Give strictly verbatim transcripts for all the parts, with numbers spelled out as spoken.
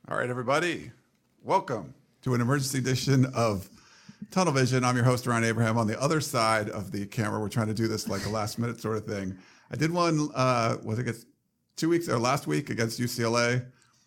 All right, everybody, welcome to an emergency edition of Tunnel Vision. I'm your host, Ryan Abraham. On the other side of the camera, we're trying to do this like a last minute sort of thing. I did one, uh, was it against two weeks or last week against U C L A,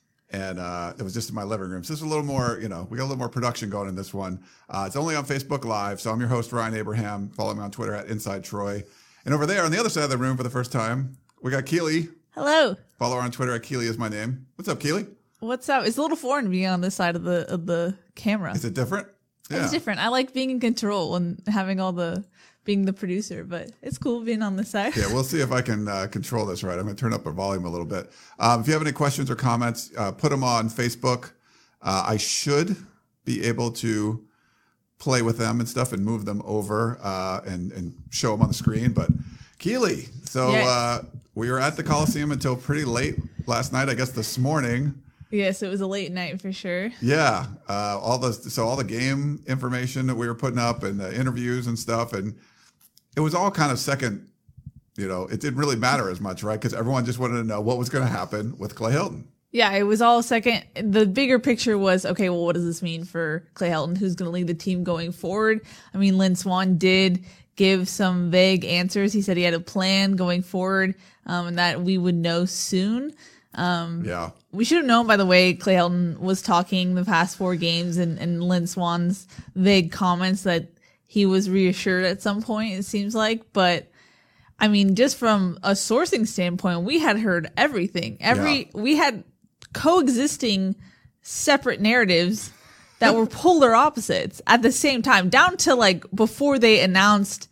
and uh, it was just in my living room. So this is a little more, you know, we got a little more production going in this one. Uh, it's only on Facebook Live, so I'm your host, Ryan Abraham. Follow me on Twitter at Inside Troy. And over there on the other side of the room for the first time, we got Keely. Hello. Follow her on Twitter at Keely is my name. What's up, Keely? What's up? It's a little foreign being on this side of the of the camera. Is it different? Yeah. It's different. I like being in control and having all the being the producer, but it's cool being on this side. Yeah, we'll see if I can uh, control this right. I'm going to turn up our volume a little bit. Um, if you have any questions or comments, uh, put them on Facebook. Uh, I should be able to play with them and stuff and move them over uh, and, and show them on the screen. But Keely, so Yes. uh, we were at the Coliseum until pretty late last night, I guess this morning. Yes, it was a late night for sure. Yeah, uh, all the so all the game information that we were putting up and the interviews and stuff, and it was all kind of second. You know, it didn't really matter as much, right? Because everyone just wanted to know what was going to happen with Clay Helton. Yeah, it was all second. The bigger picture was, okay, well, what does this mean for Clay Helton? Who's going to lead the team going forward? I mean, Lynn Swann did give some vague answers. He said he had a plan going forward, um, and that we would know soon. Um, Yeah. We should have known, by the way, Clay Helton was talking the past four games and, and Lynn Swann's vague comments that he was reassured at some point, it seems like. But, I mean, just from a sourcing standpoint, we had heard everything. Every Yeah. We had coexisting separate narratives that were polar opposites at the same time, down to, like, before they announced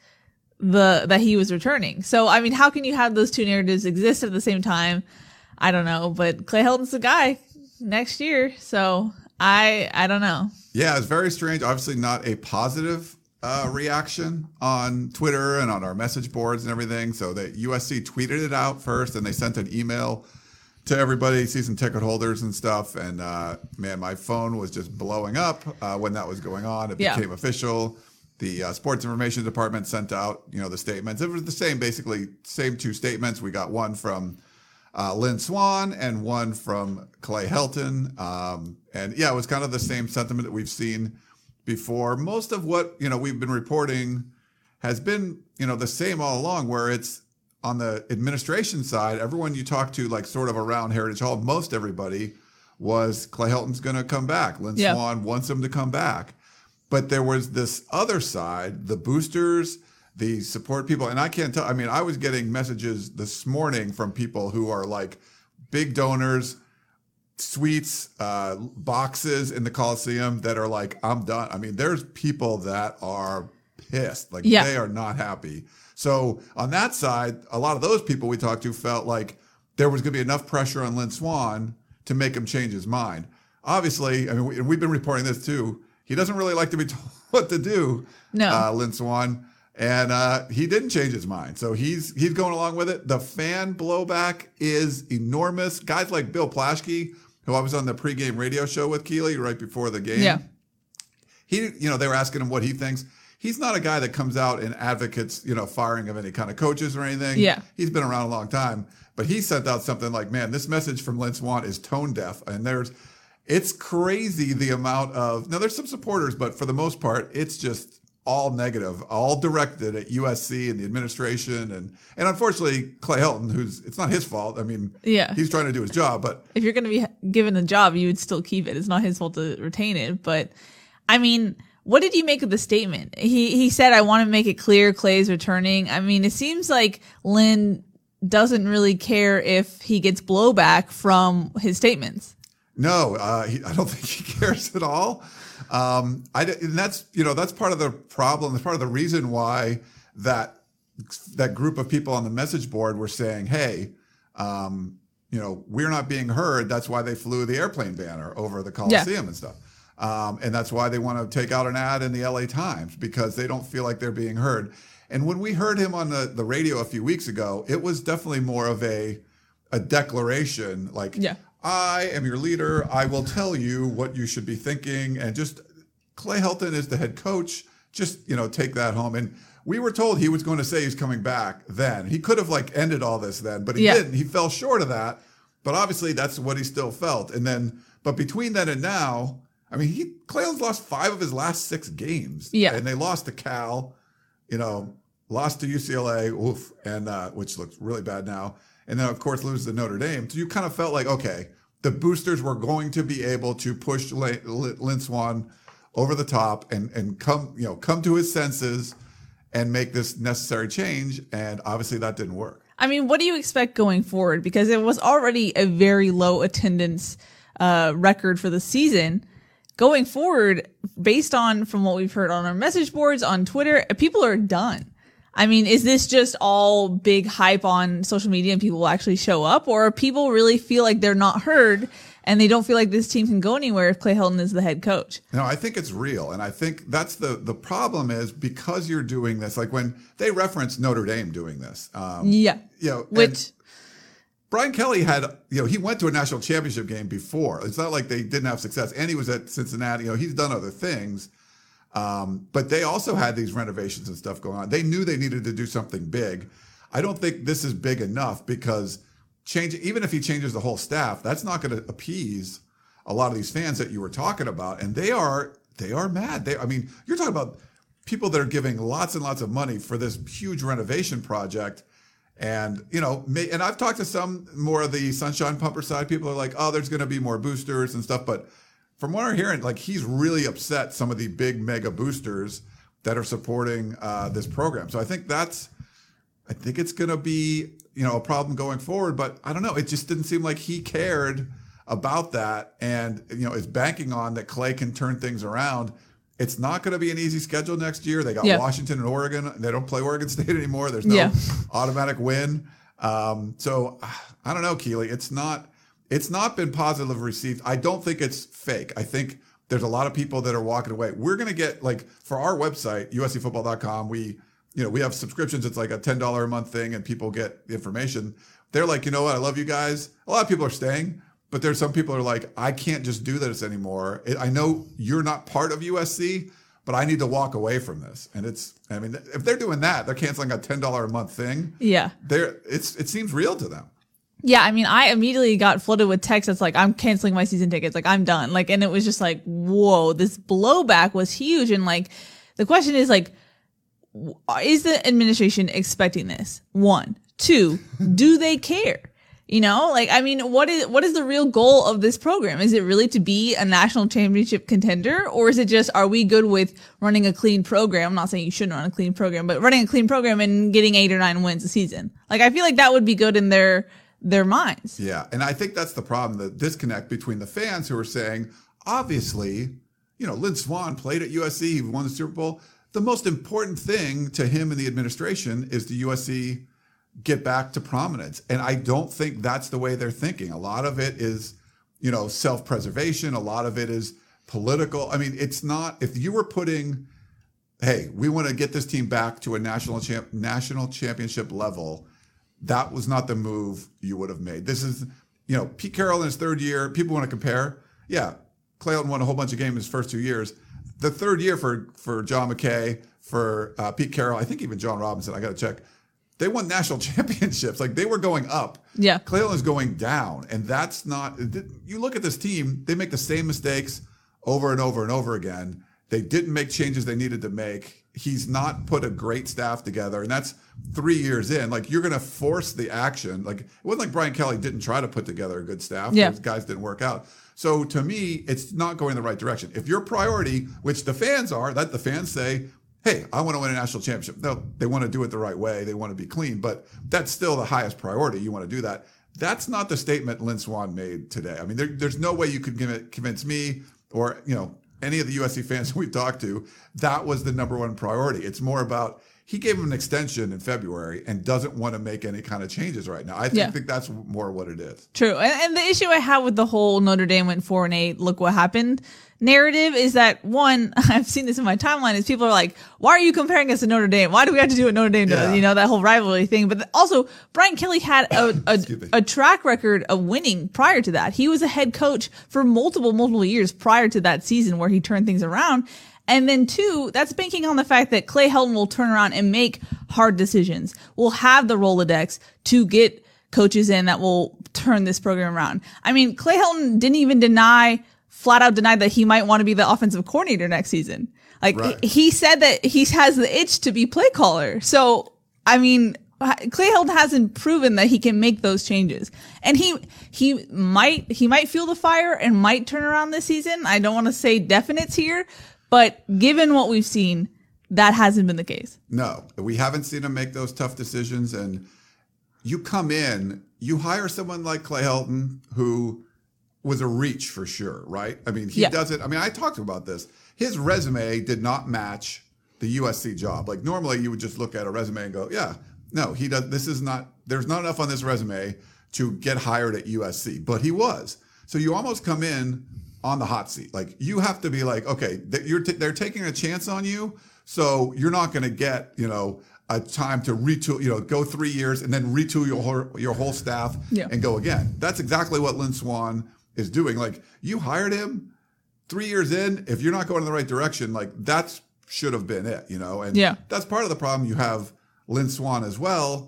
the that he was returning. So, I mean, how can you have those two narratives exist at the same time? I don't know, but Clay Helton's the guy next year, so I I don't know. Yeah, it's very strange. Obviously, not a positive uh, reaction on Twitter and on our message boards and everything. So that U S C tweeted it out first, and they sent an email to everybody, season ticket holders and stuff. And uh, man, my phone was just blowing up uh, when that was going on. It Yeah. became official. The uh, sports information department sent out, you know, the statements. It was the same, basically, same two statements. We got one from Uh, Lynn Swann and one from Clay Helton. Um, and yeah, it was kind of the same sentiment that we've seen before. Most of what, you know, we've been reporting has been, you know, the same all along, where it's on the administration side, everyone you talk to, like sort of around Heritage Hall, most everybody was Clay Helton's going to come back. Lynn Yeah. Swann wants him to come back. But there was this other side, the boosters, the support people. And I can't tell, I mean, I was getting messages this morning from people who are like big donors, suites, uh, boxes in the Coliseum that are like, I'm done. I mean, there's people that are pissed. Like Yeah. they are not happy. So on that side, a lot of those people we talked to felt like there was going to be enough pressure on Lynn Swann to make him change his mind. Obviously, I mean, we, and we've been reporting this too. He doesn't really like to be told what to do, No. uh, Lynn Swann. And uh, he didn't change his mind. So he's he's going along with it. The fan blowback is enormous. Guys like Bill Plaschke, who I was on the pregame radio show with Keely right before the game. Yeah. He, you know, they were asking him what he thinks. He's not a guy that comes out and advocates, you know, firing of any kind of coaches or anything. Yeah. He's been around a long time. But he sent out something like, man, this message from Lynn Swann is tone deaf. And there's, it's crazy the amount of, now there's some supporters, but for the most part, it's just all negative, all directed at U S C and the administration. And, and unfortunately, Clay Helton, who's, it's not his fault. I mean, Yeah. he's trying to do his job, but If you're going to be given a job, you would still keep it. It's not his fault to retain it. But, I mean, what did you make of the statement? He he said, I want to make it clear Clay's returning. I mean, it seems like Lynn doesn't really care if he gets blowback from his statements. no, uh, he, I don't think he cares at all. Um, I, and that's, you know, that's part of the problem. That's part of the reason why that, that group of people on the message board were saying, hey, um, you know, we're not being heard. That's why they flew the airplane banner over the Coliseum Yeah. and stuff. Um, and that's why they want to take out an ad in the L A Times, because they don't feel like they're being heard. And when we heard him on the, the radio a few weeks ago, it was definitely more of a, a declaration, like, Yeah. I am your leader. I will tell you what you should be thinking. And just Clay Helton is the head coach. Just, you know, take that home. And we were told he was going to say he's coming back then. He could have like ended all this then, but he Yeah. didn't. He fell short of that. But obviously that's what he still felt. And then But between then and now, I mean, he Clay Helton's lost five of his last six games. Yeah. And they lost to Cal, you know, lost to U C L A, oof, and uh, which looks really bad now. And then, of course, lose to Notre Dame. So you kind of felt like, okay, the boosters were going to be able to push Lynn Swann over the top and, and come, you know, come to his senses and make this necessary change. And obviously that didn't work. I mean, what do you expect going forward? Because it was already a very low attendance uh, record for the season. Going forward, based on from what we've heard on our message boards, on Twitter, people are done. I mean, is this just all big hype on social media and people will actually show up? Or people really feel like they're not heard and they don't feel like this team can go anywhere if Clay Helton is the head coach? No, I think it's real. And I think that's the, the problem is because you're doing this, like when they reference Notre Dame doing this. Um, yeah. You know, Which... Brian Kelly had, you know, he went to a national championship game before. It's not like they didn't have success. And he was at Cincinnati. You know, he's done other things. Um, but they also had these renovations and stuff going on. They knew they needed to do something big. I don't think this is big enough because change, even if he changes the whole staff, that's not going to appease a lot of these fans that you were talking about. And they are, they are mad. They, I mean, you're talking about people that are giving lots and lots of money for this huge renovation project. And, you know, may, and I've talked to some more of the Sunshine Pumper side. People are like, oh, there's going to be more boosters and stuff. But from what I'm hearing, like he's really upset some of the big mega boosters that are supporting uh, this program. So I think that's, I think it's going to be, you know, a problem going forward. But I don't know. It just didn't seem like he cared about that. And, you know, is banking on that Clay can turn things around. It's not going to be an easy schedule next year. They got yeah. Washington and Oregon. They don't play Oregon State anymore. There's no yeah. automatic win. Um, so I don't know, Keely. It's not. It's not been positively received. I don't think it's fake. I think there's a lot of people that are walking away. We're going to get like for our website, U S C football dot com. We, you know, we have subscriptions. It's like a ten dollars a month thing, and people get the information. They're like, you know what? I love you guys. A lot of people are staying. But there's some people who are like, I can't just do this anymore. I know you're not part of U S C, but I need to walk away from this. And it's, I mean, if they're doing that, they're canceling a ten dollars a month thing. Yeah. They're, it's, it seems real to them. Yeah. I mean, I immediately got flooded with texts that's like, I'm canceling my season tickets. Like, I'm done. Like, and it was just like, whoa, this blowback was huge. And like, the question is like, is the administration expecting this? One. Two, do they care? You know, like, I mean, what is, what is the real goal of this program? Is it really to be a national championship contender? Or is it just, are we good with running a clean program? I'm not saying you shouldn't run a clean program, but running a clean program and getting eight or nine wins a season. Like, I feel like that would be good in their, their minds. Yeah. And I think that's the problem, the disconnect between the fans who are saying, obviously, you know, Lynn Swann played at U S C, he won the Super Bowl. The most important thing to him and the administration is the U S C get back to prominence. And I don't think that's the way they're thinking. A lot of it is, you know, self-preservation. A lot of it is political. I mean, it's not, if you were putting, hey, we want to get this team back to a national champ, national championship level, that was not the move you would have made. This is, you know, Pete Carroll in his third year, people want to compare. Yeah, Clay Helton won a whole bunch of games in his first two years. The third year for, for John McKay, for uh, Pete Carroll, I think even John Robinson, I got to check, they won national championships. Like, they were going up. Yeah. Clay Helton is going down. And that's not, you look at this team, they make the same mistakes over and over and over again. They didn't make changes they needed to make. He's not put a great staff together. And that's three years in. Like, you're going to force the action. Like, it wasn't like Brian Kelly didn't try to put together a good staff. Yeah. Those guys didn't work out. So to me, it's not going in the right direction. If your priority, which the fans are, that the fans say, hey, I want to win a national championship. No, they want to do it the right way. They want to be clean, but that's still the highest priority. You want to do that. That's not the statement Lynn Swann made today. I mean, there, there's no way you could convince me or, you know, any of the U S C fans we've talked to, that was the number one priority. It's more about, he gave him an extension in February and doesn't want to make any kind of changes right now. I think, yeah. think that's more what it is. True. And, and the issue I have with the whole Notre Dame went four and eight, look what happened narrative is that, one, I've seen this in my timeline, is people are like, why are you comparing us to Notre Dame? Why do we have to do what Notre Dame does? Yeah. You know, that whole rivalry thing. But also, Brian Kelly had a, a, a track record of winning prior to that. He was a head coach for multiple, multiple years prior to that season where he turned things around. And then two, that's banking on the fact that Clay Helton will turn around and make hard decisions. Will have the Rolodex to get coaches in that will turn this program around. I mean, Clay Helton didn't even deny, flat out deny that he might want to be the offensive coordinator next season. Like Right. he said that he has the itch to be play caller. So, I mean, Clay Helton hasn't proven that he can make those changes. And he, he might, he might feel the fire and might turn around this season. I don't want to say definites here, but given what we've seen, that hasn't been the case. No, we haven't seen him make those tough decisions. And you come in, you hire someone like Clay Helton, who was a reach for sure, right? I mean, he Yeah. doesn't, I mean, I talked about this. His resume did not match the U S C job. Like normally you would just look at a resume and go, yeah, no, he does. This is not, there's not enough on this resume to get hired at U S C, but he was. So you almost come in on the hot seat. Like you have to be like, okay, that you're t- they're taking a chance on you. So you're not going to get, you know, a time to retool, you know, go three years and then retool your whole, your whole staff Yeah. and go again. That's exactly what Lynn Swann is doing. Like you hired him three years in. If you're not going in the right direction, like that's should have been it, you know, and Yeah. that's part of the problem. You have Lynn Swann as well.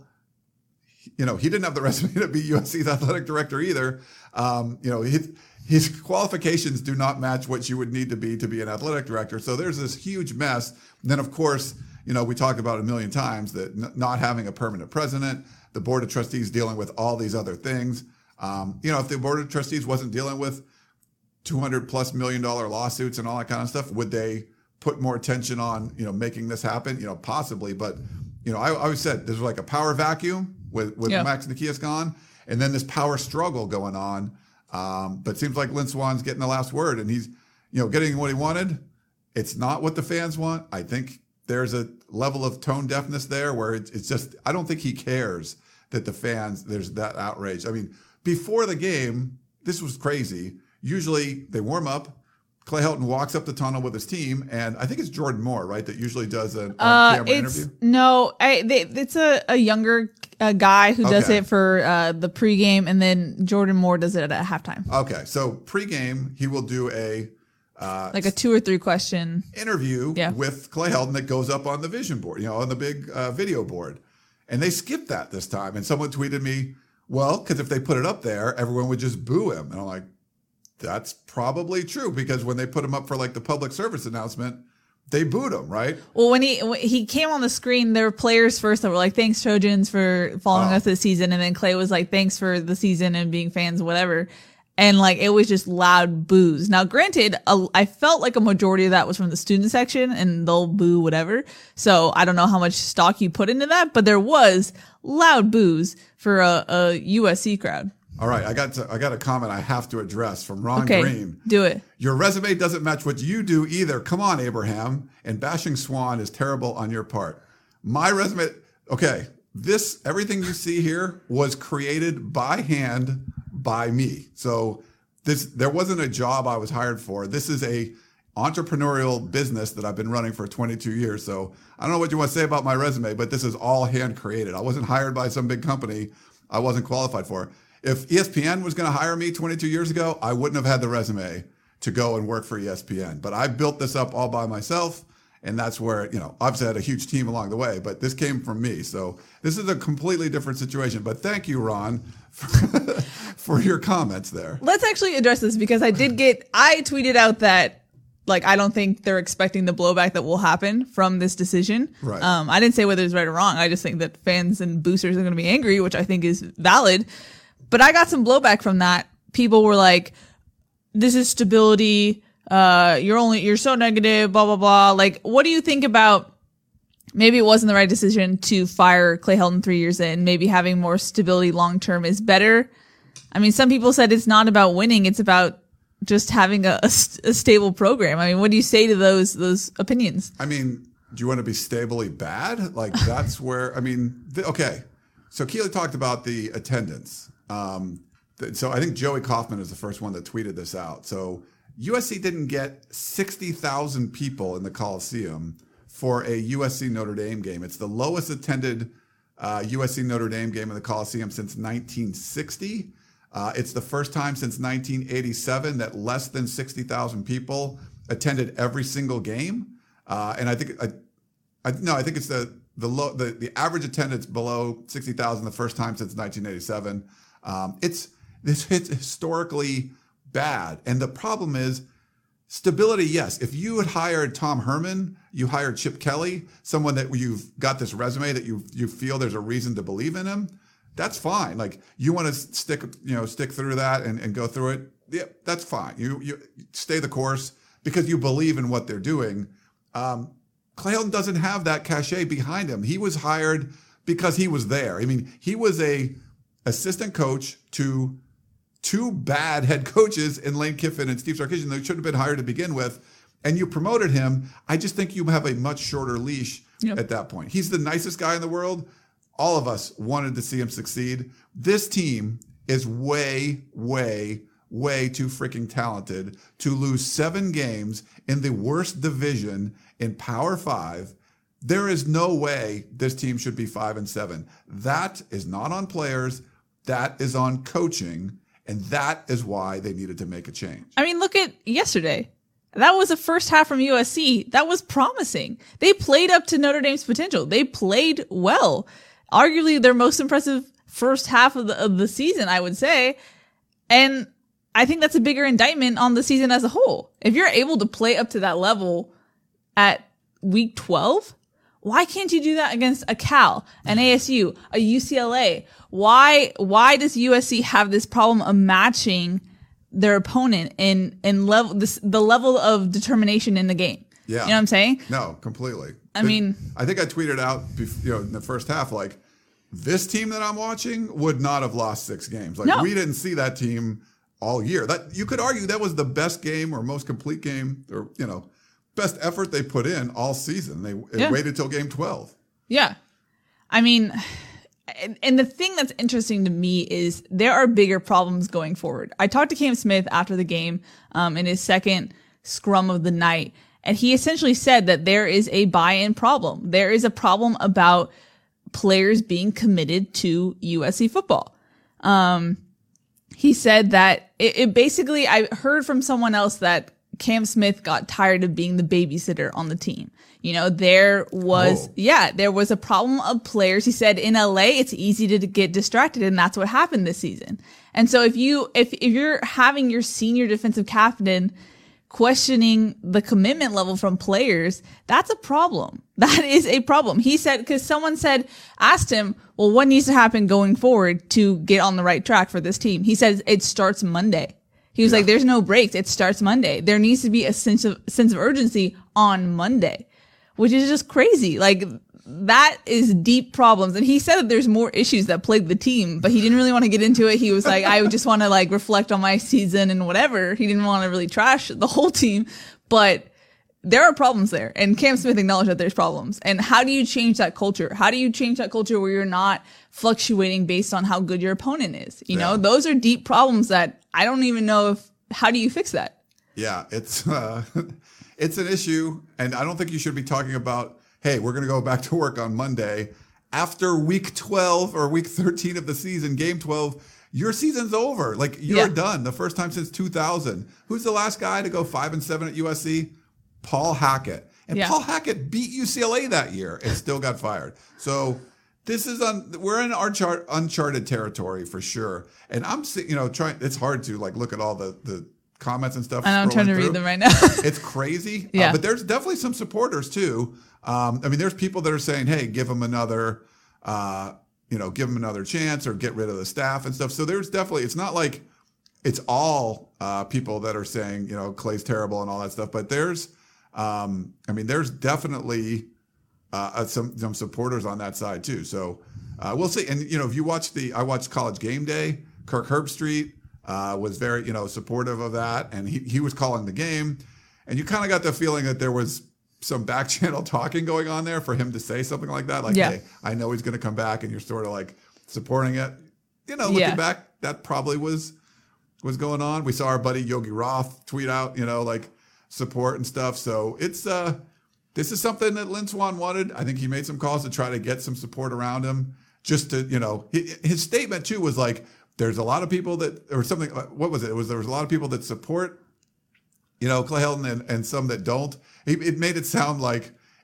You know, he didn't have the resume to be U S C's athletic director either. Um, you know, his, his qualifications do not match what you would need to be to be an athletic director. So there's this huge mess. And then, of course, you know, we talked about it a million times that n- not having a permanent president, the board of trustees dealing with all these other things. Um, you know, if the board of trustees wasn't dealing with two hundred plus million dollar lawsuits and all that kind of stuff, would they put more attention on, you know, making this happen? You know, possibly. But, you know, I, I always said there's like a power vacuum with, with Yeah. Max Nikias gone, and then this power struggle going on. Um, but it seems like Lynn Swann's getting the last word, and he's, you know, getting what he wanted. It's not what the fans want. I think there's a level of tone deafness there where it's, it's just, I don't think he cares that the fans, there's that outrage. I mean, before the game, this was crazy. Usually they warm up. Clay Helton walks up the tunnel with his team, and I think it's Jordan Moore, right, that usually does an Uh, on-camera it's interview. no, I, they, it's a, a younger uh, guy who does Okay. it for uh, the pregame, and then Jordan Moore does it at halftime, Okay, so pregame, he will do a uh, like a two or three question. interview Yeah. with Clay Helton that goes up on the vision board, you know, on the big uh, video board. And they skipped that this time. And someone tweeted me, well, because if they put it up there, everyone would just boo him. And I'm like, that's probably true, because when they put him up for like the public service announcement, they booed him, right? Well, when he when he came on the screen, there were players first that were like, "Thanks Trojans for following Oh. us this season," and then Clay was like, "Thanks for the season and being fans, whatever." And like it was just loud boos. Now, granted, a, I felt like a majority of that was from the student section, and they'll boo whatever. So I don't know how much stock you put into that, but there was loud boos for a, a U S C crowd. All right, I got to, I got a comment I have to address from Ron Okay, Green. do it. Your resume doesn't match what you do either. Come on, Abraham. And bashing Swann is terrible on your part. My resume, okay, this, everything you see here was created by hand by me. So this, there wasn't a job I was hired for. This is a entrepreneurial business that I've been running for twenty-two years. So I don't know what you want to say about my resume, but this is all hand created. I wasn't hired by some big company I wasn't qualified for. If E S P N was going to hire me twenty-two years ago, I wouldn't have had the resume to go and work for E S P N. But I built this up all by myself, and that's where, you know, obviously I had a huge team along the way, but this came from me. So this is a completely different situation. But thank you, Ron, for, for your comments there. Let's actually address this, because I did get, I tweeted out that, like, I don't think they're expecting the blowback that will happen from this decision. Right. Um, I didn't say whether it's right or wrong. I just think that fans and boosters are going to be angry, which I think is valid. But I got some blowback from that. People were like, this is stability. Uh, you're only, you're so negative, blah, blah, blah. Like, what do you think about, maybe it wasn't the right decision to fire Clay Helton three years in, maybe having more stability long-term is better? I mean, some people said it's not about winning. It's about just having a, a, st- a stable program. I mean, what do you say to those, those opinions? I mean, do you want to be stably bad? Like, that's where, I mean, th- okay. So Keely talked about the attendance. Um, th- so I think Joey Kaufman is the first one that tweeted this out. So U S C didn't get sixty thousand people in the Coliseum for a U S C Notre Dame game. It's the lowest attended uh, U S C Notre Dame game in the Coliseum since nineteen sixty. Uh, it's the first time since nineteen eighty-seven that less than sixty thousand people attended every single game. Uh, and I think, I, I, no, I think it's the the low, the, the average attendance below sixty thousand the first time since nineteen eighty-seven. Um, it's this it's historically bad, and the problem is stability. Yes, if you had hired Tom Herman, you hired Chip Kelly, someone that you've got this resume that you you feel there's a reason to believe in him. That's fine. Like you want to stick, you know, stick through that and, and go through it. Yeah, that's fine. You you stay the course because you believe in what they're doing. Um, Clay Helton doesn't have that cachet behind him. He was hired because he was there. I mean, he was a assistant coach to two bad head coaches in Lane Kiffin and Steve Sarkisian that should have been hired to begin with, and you promoted him. I just think you have a much shorter leash yep. at that point. He's the nicest guy in the world. All of us wanted to see him succeed. This team is way, way, way too freaking talented to lose seven games in the worst division in Power Five. There is no way this team should be five and seven. That is not on players. That is on coaching. And that is why they needed to make a change. I mean, look at yesterday. That was a first half from U S C. That was promising. They played up to Notre Dame's potential. They played well. Arguably their most impressive first half of the, of the season, I would say. And I think that's a bigger indictment on the season as a whole. If you're able to play up to that level at week twelve, why can't you do that against a Cal, an A S U, a U C L A? Why, why does U S C have this problem of matching their opponent in, in level, this, the level of determination in the game? Yeah. You know what I'm saying? No, completely. I mean, I think I tweeted out, you know, in the first half, like, this team that I'm watching would not have lost six games. Like, no. we didn't see that team all year. That you could argue that was the best game or most complete game or, you know, best effort they put in all season. They, they yeah. waited till game twelve. Yeah. I mean, and, and the thing that's interesting to me is there are bigger problems going forward. I talked to Cam Smith after the game um, in his second scrum of the night, and he essentially said that there is a buy-in problem. There is a problem about players being committed to U S C football. Um, he said that it, it basically, I heard from someone else that Cam Smith got tired of being the babysitter on the team. You know, there was, Whoa. yeah, there was a problem of players. He said in L A, it's easy to get distracted, and that's what happened this season. And so if you, if, if you're having your senior defensive captain questioning the commitment level from players, that's a problem. That is a problem. He said, because someone said, asked him, well, what needs to happen going forward to get on the right track for this team? He said, it starts Monday. He was yeah. like, there's no breaks. It starts Monday. There needs to be a sense of sense of urgency on Monday, which is just crazy. Like, that is deep problems. And he said that there's more issues that plague the team, but he didn't really want to get into it. He was like, I just want to like reflect on my season and whatever. He didn't want to really trash the whole team, but there are problems there. And Cam Smith acknowledged that there's problems. And how do you change that culture? How do you change that culture where you're not fluctuating based on how good your opponent is? You yeah. know, those are deep problems that I don't even know if, how do you fix that? Yeah, it's, uh, it's an issue. And I don't think you should be talking about, hey, we're going to go back to work on Monday. After week twelve or week thirteen of the season, game twelve, your season's over. Like, you're yeah. done. The first time since two thousand. Who's the last guy to go five and seven at U S C? Paul Hackett. And yeah. Paul Hackett beat U C L A that year and still got fired. So this is on, we're in unchart, uncharted territory for sure. And I'm, you know, trying, it's hard to like look at all the, the comments and stuff. I know, I'm trying to through. read them right now. It's crazy. Yeah. Uh, but there's definitely some supporters too. Um, I mean, there's people that are saying, hey, give him another, uh, you know, give him another chance or get rid of the staff and stuff. So there's definitely, it's not like it's all uh, people that are saying, you know, Clay's terrible and all that stuff. But there's, um, I mean, there's definitely uh, some, some supporters on that side too. So uh, we'll see. And, you know, if you watch the, I watched College Game Day, Kirk Herbstreit uh, was very, you know, supportive of that. And he, he was calling the game. And you kind of got the feeling that there was some back channel talking going on there for him to say something like that. Like, yeah. hey, I know he's going to come back, and you're sort of like supporting it. You know, looking yeah. back, that probably was was going on. We saw our buddy Yogi Roth tweet out, you know, like support and stuff. So it's uh, this is something that Lynn Swann wanted. I think he made some calls to try to get some support around him. Just to, you know, his statement too was like, there's a lot of people that, or something. What was it? It was there was a lot of people that support, you know, Clay Helton and, and some that don't. It, it made it sound like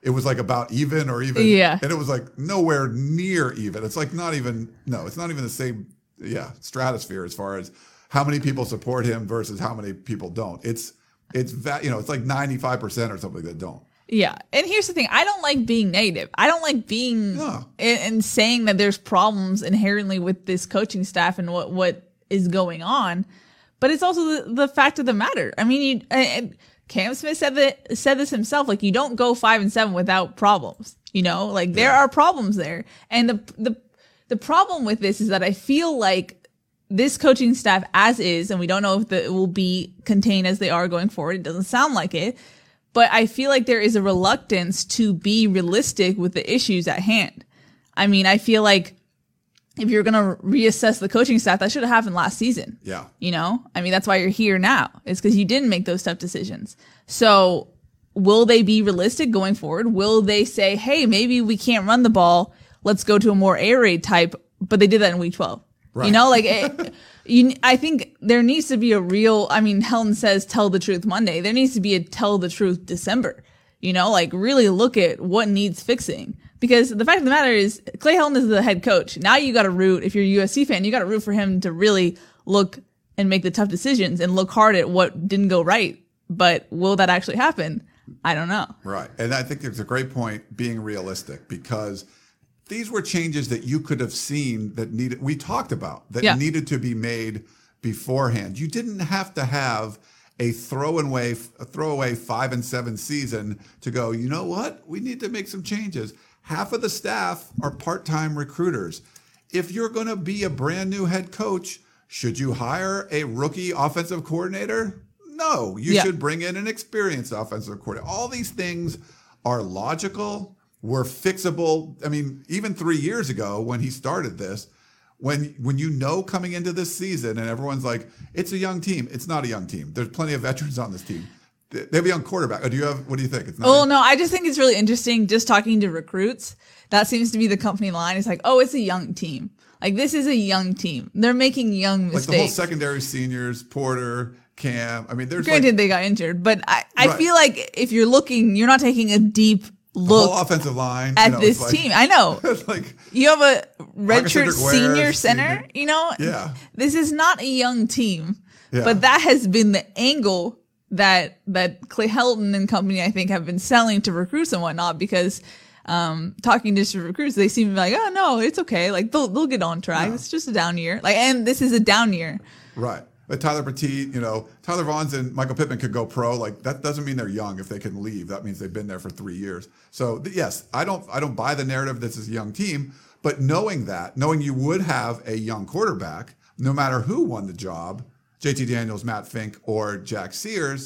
it was like about even or even, Yeah. and it was like nowhere near even. It's like not even, no, it's not even the same, yeah, stratosphere as far as how many people support him versus how many people don't. It's, it's, va- you know, it's like ninety-five percent or something that don't. Yeah. And here's the thing. I don't like being negative. I don't like being No. and, and saying that there's problems inherently with this coaching staff and what, what is going on. But it's also the, the fact of the matter. I mean, you, and Cam Smith said that, said this himself, like you don't go five and seven without problems, you know, like there Yeah. are problems there. And the, the, the problem with this is that I feel like this coaching staff as is, and we don't know if the, it will be contained as they are going forward. It doesn't sound like it. But I feel like there is a reluctance to be realistic with the issues at hand. I mean, I feel like if you're going to reassess the coaching staff, that should have happened last season. Yeah. You know, I mean, that's why you're here now. It's because you didn't make those tough decisions. So will they be realistic going forward? Will they say, hey, maybe we can't run the ball. Let's go to a more air raid type. But they did that in week twelve. Right. You know, like it, you, I think there needs to be a real, I mean, Helton says tell the truth Monday. There needs to be a tell the truth December, you know, like really look at what needs fixing. Because the fact of the matter is Clay Helton is the head coach. Now you got to root, if you're a U S C fan, you got to root for him to really look and make the tough decisions and look hard at what didn't go right. But will that actually happen? I don't know. Right. And I think it's a great point being realistic because these were changes that you could have seen that needed, we talked about, that Yeah. needed to be made beforehand. You didn't have to have a throwaway, a throwaway five and seven season to go, you know what? We need to make some changes. Half of the staff are part-time recruiters. If you're going to be a brand new head coach, should you hire a rookie offensive coordinator? No, you Yeah. should bring in an experienced offensive coordinator. All these things are logical. Were fixable. I mean, even three years ago when he started this, when when you know coming into this season and everyone's like, it's a young team. It's not a young team. There's plenty of veterans on this team. They they have a young quarterback. Oh, do you have, what do you think? It's not Oh, no, I just think it's really interesting just talking to recruits. That seems to be the company line. It's like, oh, it's a young team. Like, this is a young team. They're making young mistakes. like the whole secondary seniors, Porter, Cam. I mean, there's Granted, like they got injured, but I, I Right. feel like if you're looking, you're not taking a deep the look whole offensive line at you know, this it's like- team. I know. It's like, You have a Marcus redshirt Hendrick Ware, senior center, senior. you know? Yeah. This is not a young team. Yeah. But that has been the angle that that Clay Helton and company, I think, have been selling to recruits and whatnot because um, talking to recruits, they seem like, oh, no, it's okay. Like, they'll, they'll get on track. Yeah. It's just a down year. Like, and this is a down year. right. But Tyler Petit, you know, Tyler Vaughns and Michael Pittman could go pro. Like that doesn't mean they're young if they can leave. That means they've been there for three years. So th- yes, I don't I don't buy the narrative this is a young team, but knowing that, knowing you would have a young quarterback, no matter who won the job, J T Daniels, Matt Fink, or Jack Sears,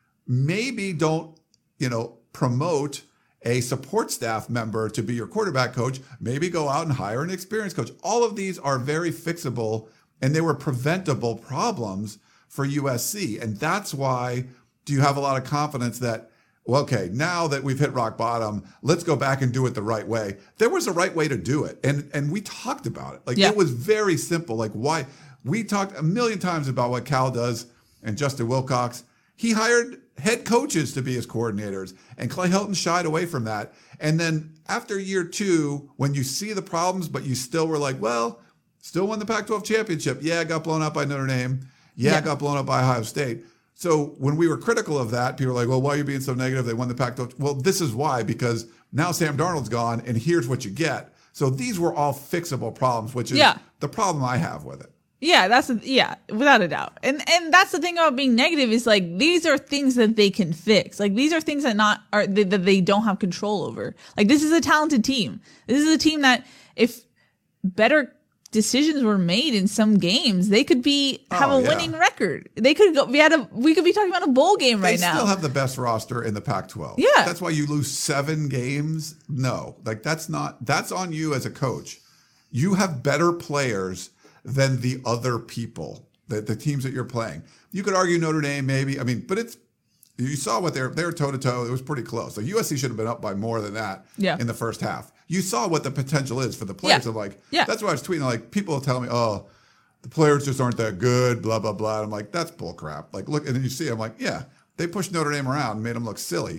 maybe don't, you know, promote a support staff member to be your quarterback coach. Maybe go out and hire an experienced coach. All of these are very fixable and they were preventable problems for U S C. And that's why do you have a lot of confidence that, well, okay, now that we've hit rock bottom, let's go back and do it the right way. There was a right way to do it. And and we talked about it. Like Yeah. it was very simple. Like why we talked a million times about what Cal does and Justin Wilcox. He hired head coaches to be his coordinators, and Clay Helton shied away from that. And then after year two, when you see the problems, but you still were like, well, still won the Pac twelve championship. Yeah, got blown up by Notre Dame. Yeah, Yeah. got blown up by Ohio State. So when we were critical of that, people were like, well, why are you being so negative? They won the Pac twelve. Well, this is why, because now Sam Darnold's gone, and here's what you get. So these were all fixable problems, which is Yeah. the problem I have with it. Yeah, that's a, yeah, without a doubt. And and that's the thing about being negative is like these are things that they can fix. Like these are things that not are that, that they don't have control over. Like this is a talented team. This is a team that if better decisions were made in some games, they could be have Oh, a yeah. winning record. They could go. We had a. We could be talking about a bowl game right they now. still have the best roster in the Pac twelve. Yeah. That's why you lose seven games. No, like that's not, that's on you as a coach. You have better players than the other people, the, the teams that you're playing. You could argue Notre Dame maybe. I mean, but it's, you saw what they're, they were toe to toe. It was pretty close. So U S C should have been up by more than that Yeah. in the first half. You saw what the potential is for the players. Yeah. Of like, Yeah. that's why I was tweeting, like people tell me, oh, the players just aren't that good, blah, blah, blah. I'm like, that's bull crap. Like, look, and then you see, I'm like, yeah, they pushed Notre Dame around and made them look silly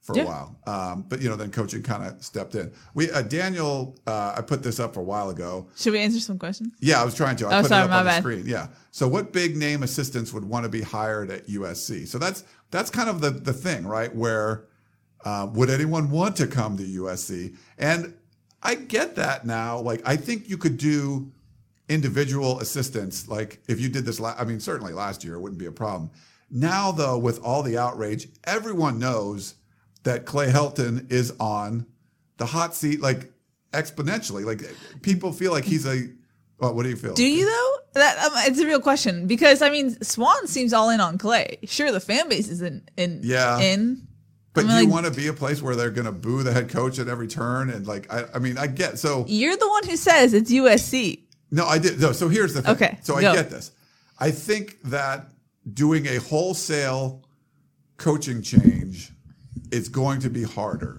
for Yeah. a while. Um, but, you know, then coaching kind of stepped in. We uh, Daniel, uh, I put this up a while ago. Should we answer some questions? Yeah, I was trying to. I Oh, put sorry, it up my on the bad. screen. Yeah. So what big name assistants would want to be hired at U S C? So that's that's kind of the, the thing, right? Where uh, would anyone want to come to U S C? And I get that now. Like, I think you could do individual assistants. Like if you did this, la- I mean, certainly last year it wouldn't be a problem. Now, though, with all the outrage, everyone knows that Clay Helton is on the hot seat, like exponentially. Like people feel like he's a. Well, what do you feel? Do you though? That um, it's a real question because I mean, Swan seems all in on Clay. Sure, the fan base is in in Yeah. in. But I mean, do you like- want to be a place where they're going to boo the head coach at every turn? And like, I, I mean, I get so. You're the one who says it's U S C. No, I did. No, so here's the thing. Okay, So I go. get this. I think that doing a wholesale coaching change is going to be harder.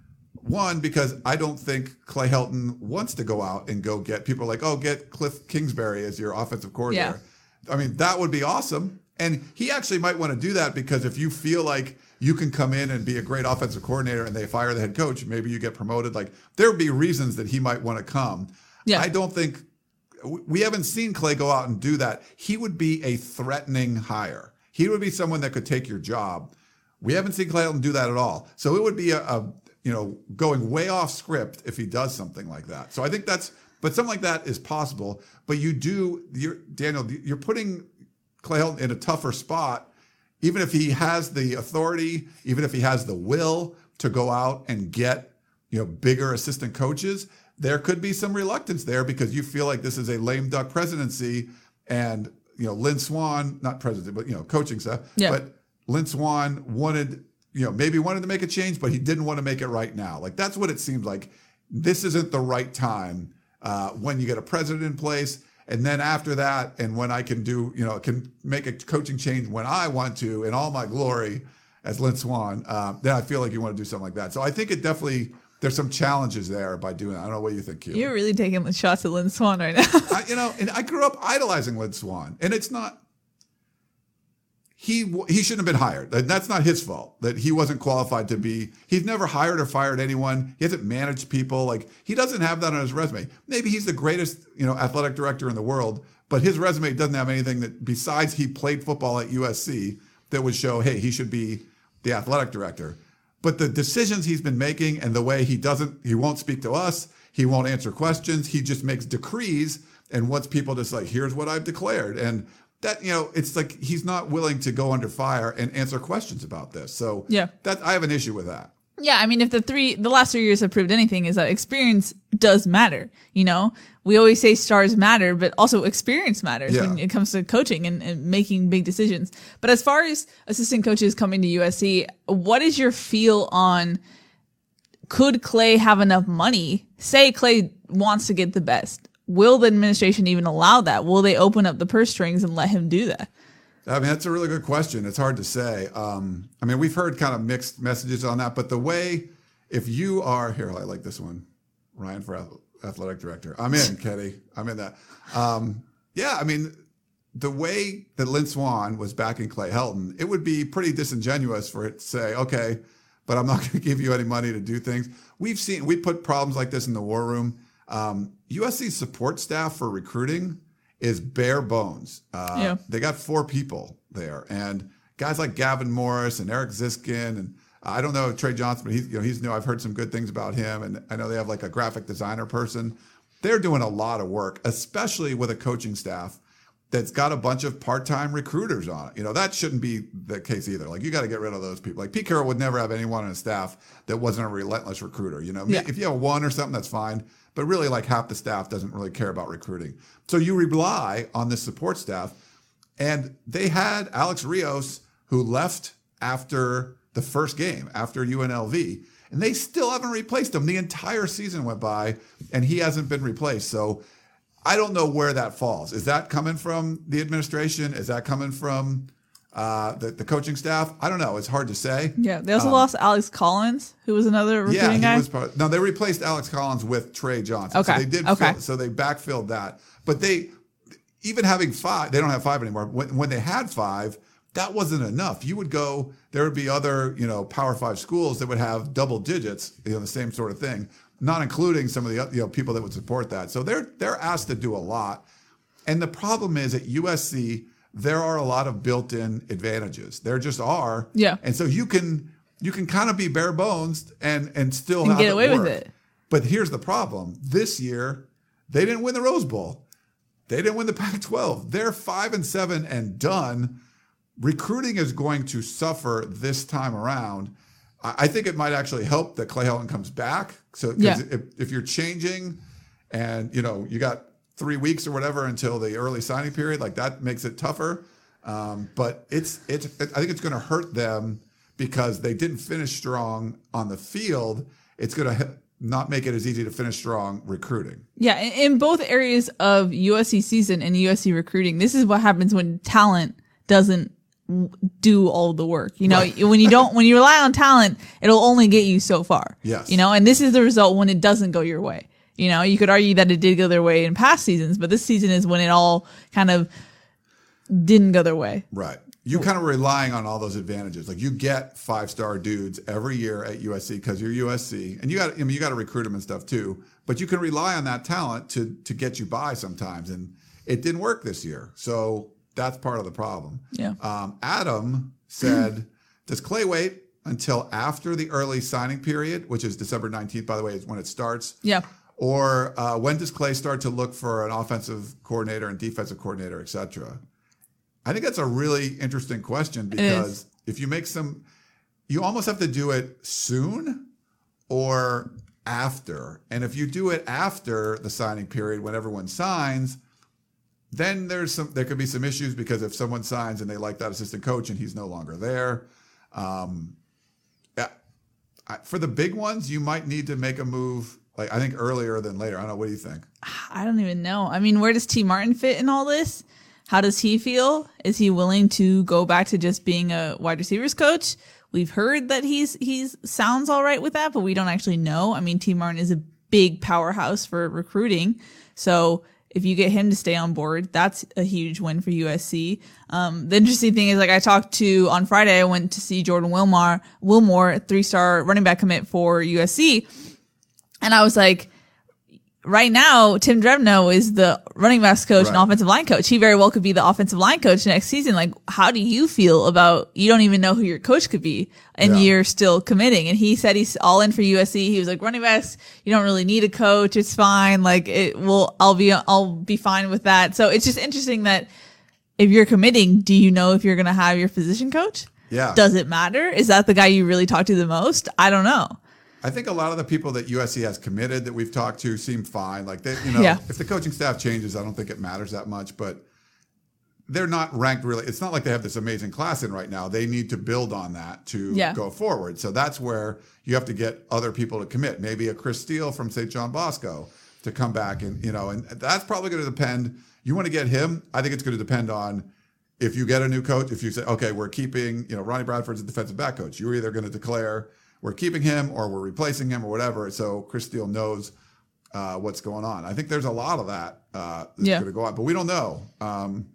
One, because I don't think Clay Helton wants to go out and go get people like, oh, get Cliff Kingsbury as your offensive coordinator. I mean, that would be awesome. And he actually might want to do that because if you feel like you can come in and be a great offensive coordinator and they fire the head coach, maybe you get promoted. Like there would be reasons that he might want to come. Yeah. I don't think we haven't seen Clay go out and do that. He would be a threatening hire. He would be someone that could take your job. We haven't seen Clay Helton do that at all. So it would be a, a you know, going way off script if he does something like that. So I think that's, but something like that is possible. But you do, you're, Daniel, you're putting Clay Helton in a tougher spot, even if he has the authority, even if he has the will to go out and get, you know, bigger assistant coaches. There could be some reluctance there because you feel like this is a lame duck presidency, and you know, Lynn Swan, not president, but you know, coaching stuff. Yeah. But Lynn Swan wanted, you know, maybe wanted to make a change, but he didn't want to make it right now. Like that's what it seemed like. This isn't the right time uh, when you get a president in place, and then after that, and when I can do, you know, can make a coaching change when I want to in all my glory as Lynn Swan. Uh, then I feel like you want to do something like that. So I think it definitely. There's some challenges there by doing that. I don't know what you think, Keely. You're really taking the shots at Lynn Swan right now. I, you know, and I grew up idolizing Lynn Swan, and it's not. He he shouldn't have been hired. That- That's not his fault. That he wasn't qualified to be. He's never hired or fired anyone. He hasn't managed people. Like he doesn't have that on his resume. Maybe he's the greatest, you know, athletic director in the world, but his resume doesn't have anything that besides he played football at U S C that would show, hey, he should be the athletic director. But the decisions he's been making and the way he doesn't, he won't speak to us, he won't answer questions, he just makes decrees and wants people to say, here's what I've declared. And that, you know, it's like he's not willing to go under fire and answer questions about this. So Yeah. that I have an issue with that. Yeah, I mean, if the three, the last three years have proved anything, is that experience does matter. You know, we always say stars matter, but also experience matters Yeah. when it comes to coaching and, and making big decisions. But as far as assistant coaches coming to U S C, what is your feel on, could Clay have enough money? Say Clay wants to get the best. Will the administration even allow that? Will they open up the purse strings and let him do that? I mean, that's a really good question. It's hard to say. Um, I mean, we've heard kind of mixed messages on that, but the way, if you are, here, I like this one, Ryan for ath- athletic director. I'm in, Ketty. I'm in that. Um, yeah, I mean, the way that Lynn Swan was backing Clay Helton, it would be pretty disingenuous for it to say, okay, but I'm not going to give you any money to do things. We've seen, we put problems like this in the war room. Um, U S C's support staff for recruiting is bare bones. Uh, Yeah. They got four people there, and guys like Gavin Morris and Eric Ziskin, and I don't know Trey Johnson, but he's you know he's new. I've heard some good things about him, and I know they have like a graphic designer person. They're doing a lot of work, especially with a coaching staff that's got a bunch of part-time recruiters on it. You know, that shouldn't be the case either. Like you got to get rid of those people. Like Pete Carroll would never have anyone on his staff that wasn't a relentless recruiter. You know, Yeah. if you have one or something, that's fine. But really, like half the staff doesn't really care about recruiting. So you rely on this support staff. And they had Alex Rios, who left after the first game, after U N L V. And they still haven't replaced him. The entire season went by, and he hasn't been replaced. So I don't know where that falls. Is that coming from the administration? Is that coming from uh, the, the coaching staff? I don't know. It's hard to say. Yeah, they also lost Alex Collins, who was another recruiting Yeah, he guy. was part. No, they replaced Alex Collins with Trey Johnson. Okay, So they did. okay. Fill, so they backfilled that. But they, even having five, they don't have five anymore. When, when they had five, that wasn't enough. You would go, there would be other, you know, Power Five schools that would have double digits, you know, the same sort of thing, not including some of the, you know, people that would support that. So they're they're asked to do a lot. And the problem is at U S C, there are a lot of built-in advantages. There just are. Yeah. And so you can you can kind of be bare bones and and still And have get it away work. with it. But here's the problem. This year, they didn't win the Rose Bowl. They didn't win the Pac twelve. They're five and seven and done. Recruiting is going to suffer this time around. I think it might actually help that Clay Helton comes back. So 'cause Yeah. if, if you're changing and, you know, you got three weeks or whatever until the early signing period, like that makes it tougher. Um, but it's, it's, it, I think it's going to hurt them because they didn't finish strong on the field. It's going to not make it as easy to finish strong recruiting. Yeah, in, in both areas of U S C season and U S C recruiting, this is what happens when talent doesn't do all the work. You know, Right. when you don't, when you rely on talent, it'll only get you so far. Yes. You know, and this is the result when it doesn't go your way. You know, you could argue that it did go their way in past seasons, but this season is when it all kind of didn't go their way. Right. You kind of relying on all those advantages. Like you get five-star dudes every year at U S C because you're U S C, and you got I mean you got to recruit them and stuff too. But you can rely on that talent to to get you by sometimes, and it didn't work this year. So that's part of the problem. Yeah. Um, Adam said, "Does Clay wait until after the early signing period, which is December nineteenth, by the way, is when it starts? Yeah. Or uh, when does Clay start to look for an offensive coordinator and defensive coordinator, et cetera?" I think that's a really interesting question because if you make some, you almost have to do it soon or after. And if you do it after the signing period, when everyone signs, then there's some, there could be some issues because if someone signs and they like that assistant coach and he's no longer there, um, yeah, I, for the big ones, you might need to make a move. Like I think earlier than later. I don't know. What do you think? I don't even know. I mean, where does T. Martin fit in all this? How does he feel? Is he willing to go back to just being a wide receivers coach? We've heard that he's he's sounds all right with that, but we don't actually know. I mean, T. Martin is a big powerhouse for recruiting. So if you get him to stay on board, that's a huge win for U S C. Um, the interesting thing is, like I talked to on Friday, I went to see Jordan Wilmore, Wilmore, three-star running back commit for U S C. And I was like, right now, Tim Drevno is the running backs coach and Right. offensive line coach. He very well could be the offensive line coach next season. Like, how do you feel about, you don't even know who your coach could be and Yeah. you're still committing? And he said he's all in for U S C. He was like, running backs, you don't really need a coach. It's fine. Like it will, I'll be, I'll be fine with that. So it's just interesting that if you're committing, do you know if you're going to have your position coach? Yeah. Does it matter? Is that the guy you really talk to the most? I don't know. I think a lot of the people that U S C has committed that we've talked to seem fine. Like they, you know, Yeah. if the coaching staff changes, I don't think it matters that much, but they're not ranked really. It's not like they have this amazing class in right now. They need to build on that to Yeah. go forward. So that's where you have to get other people to commit. Maybe a Chris Steele from Saint John Bosco to come back and, you know, and that's probably going to depend. You want to get him. I think it's going to depend on if you get a new coach, if you say, okay, we're keeping, you know, Ronnie Bradford's a defensive back coach. You're either going to declare we're keeping him or we're replacing him or whatever. So Chris Steele knows uh, what's going on. I think there's a lot of that uh, that's Yeah. going to go on, but we don't know. Um,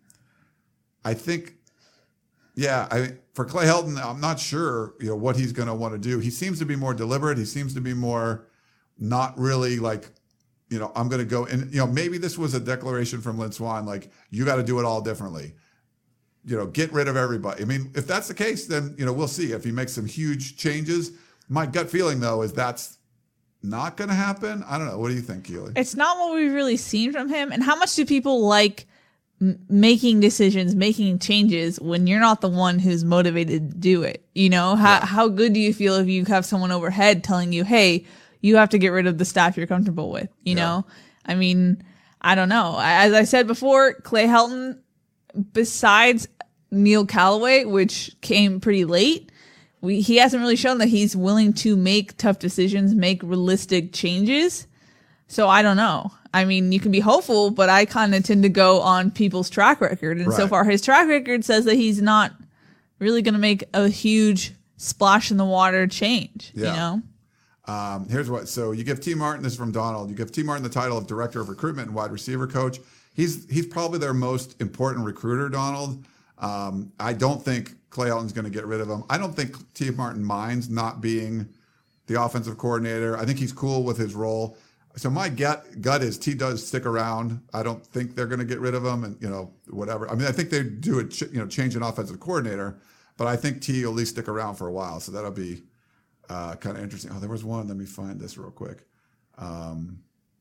I think, yeah, I for Clay Helton, I'm not sure, you know, what he's going to want to do. He seems to be more deliberate. He seems to be more not really like, you know, I'm going to go and, you know, maybe this was a declaration from Lynn Swann, like you got to do it all differently. You know, get rid of everybody. I mean, if that's the case, then, you know, we'll see if he makes some huge changes. My gut feeling, though, is that's not going to happen. I don't know. What do you think, Keely? It's not what we've really seen from him. And how much do people like m- making decisions, making changes when you're not the one who's motivated to do it? You know, how, Yeah. how good do you feel if you have someone overhead telling you, hey, you have to get rid of the staff you're comfortable with? You Yeah. know, I mean, I don't know. As I said before, Clay Helton, besides Neil Callaway, which came pretty late, we, he hasn't really shown that he's willing to make tough decisions, make realistic changes. So I don't know. I mean, you can be hopeful, but I kind of tend to go on people's track record. And so Right. far, his track record says that he's not really going to make a huge splash in the water change, Yeah. you know? Um, here's what. So you give T. Martin, this is from Donald, you give T. Martin the title of Director of Recruitment and Wide Receiver Coach. He's he's probably their most important recruiter, Donald. Um, I don't think Clay Helton's going to get rid of him. I don't think T. Martin minds not being the offensive coordinator. I think he's cool with his role. So my gut gut is T does stick around. I don't think they're going to get rid of him, and you know whatever. I mean, I think they do a ch- you know change an offensive coordinator, but I think T will at least stick around for a while. So that'll be uh, kind of interesting. Oh, there was one. Let me find this real quick. Um,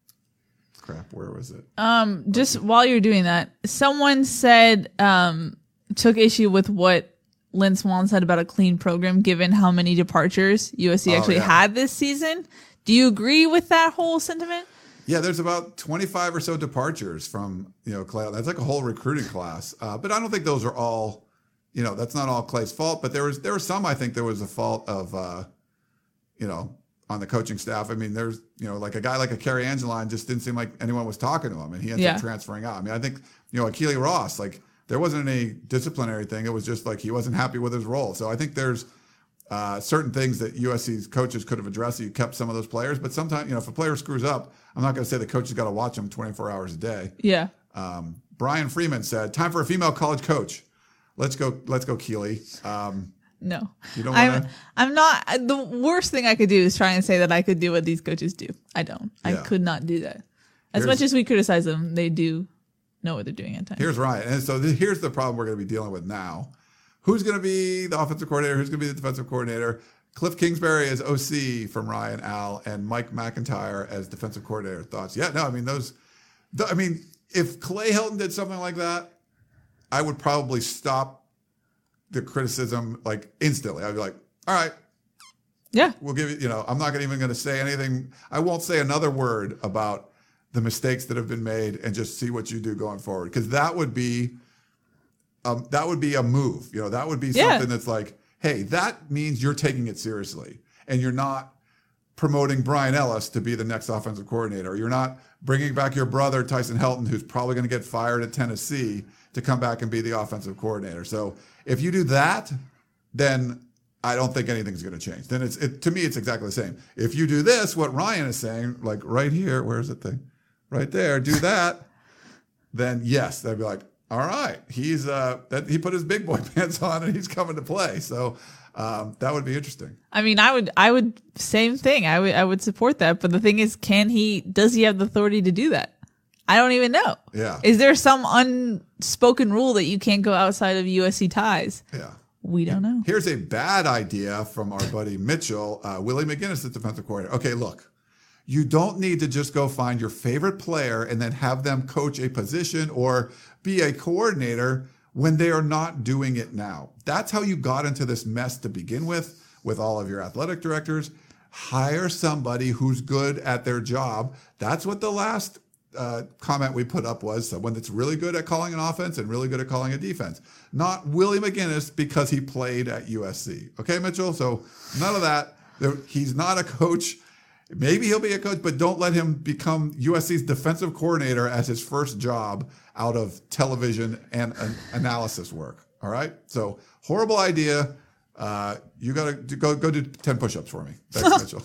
crap, where was it? Um, just okay. While you're doing that, someone said um, took issue with what Lynn Swann said about a clean program, given how many departures U S C actually oh, yeah. had this season. Do you agree with that whole sentiment? Yeah, there's about twenty-five or so departures from, you know, Clay. That's like a whole recruiting class. Uh, but I don't think those are all, you know, that's not all Clay's fault. But there was there was some, I think there was a fault of, uh, you know, on the coaching staff. I mean, there's, you know, like a guy like a Kerry Angeline just didn't seem like anyone was talking to him. And he ended yeah. up transferring out. I mean, I think, you know, Akili Ross, like there wasn't any disciplinary thing. It was just like he wasn't happy with his role. So I think there's, Uh, certain things that U S C's coaches could have addressed. You kept some of those players, but sometimes, you know, if a player screws up, I'm not going to say the coach has got to watch him twenty-four hours a day. Yeah. Um, Brian Freeman said, "Time for a female college coach. Let's go. Let's go, Keely." Um, no, you don't I'm, want to. I'm not. The worst thing I could do is try and say that I could do what these coaches do. I don't. Yeah. I could not do that. As here's, much as we criticize them, they do know what they're doing at times. Here's Ryan, and so th- here's the problem we're going to be dealing with now. Who's going to be the offensive coordinator? Who's going to be the defensive coordinator? Cliff Kingsbury as O C from Ryan Al, and Mike McIntyre as defensive coordinator. Thoughts? Yeah, no, I mean, those, the, I mean, if Clay Helton did something like that, I would probably stop the criticism like instantly. I'd be like, all right. Yeah. We'll give you, you know, I'm not gonna, even going to say anything. I won't say another word about the mistakes that have been made and just see what you do going forward. Because that would be, um, that would be a move. You know, that would be yeah. something that's like, hey, that means you're taking it seriously and you're not promoting Brian Ellis to be the next offensive coordinator. You're not bringing back your brother, Tyson Helton, who's probably going to get fired at Tennessee to come back and be the offensive coordinator. So if you do that, then I don't think anything's going to change. Then it's, it, to me, it's exactly the same. If you do this, what Ryan is saying, like right here, where's the thing? Right there, do that, then yes, they'd be like, all right, he's uh, that he put his big boy pants on and he's coming to play. So um, that would be interesting. I mean, I would, I would, same thing. I would, I would support that. But the thing is, can he? Does he have the authority to do that? I don't even know. Yeah. Is there some unspoken rule that you can't go outside of U S C ties? Yeah. We don't know. Here's a bad idea from our buddy Mitchell, uh, Willie McGinnis, the defensive coordinator. Okay, look. You don't need to just go find your favorite player and then have them coach a position or be a coordinator when they are not doing it now. That's how you got into this mess to begin with, with all of your athletic directors. Hire somebody who's good at their job. That's what the last uh, comment we put up was, someone that's really good at calling an offense and really good at calling a defense. Not Willie McGinnis because he played at U S C. Okay, Mitchell? So none of that. He's not a coach. Maybe he'll be a coach, but don't let him become U S C's defensive coordinator as his first job out of television and an analysis work. All right? So horrible idea. Uh, you got to go go do ten push-ups for me. Thanks, Mitchell.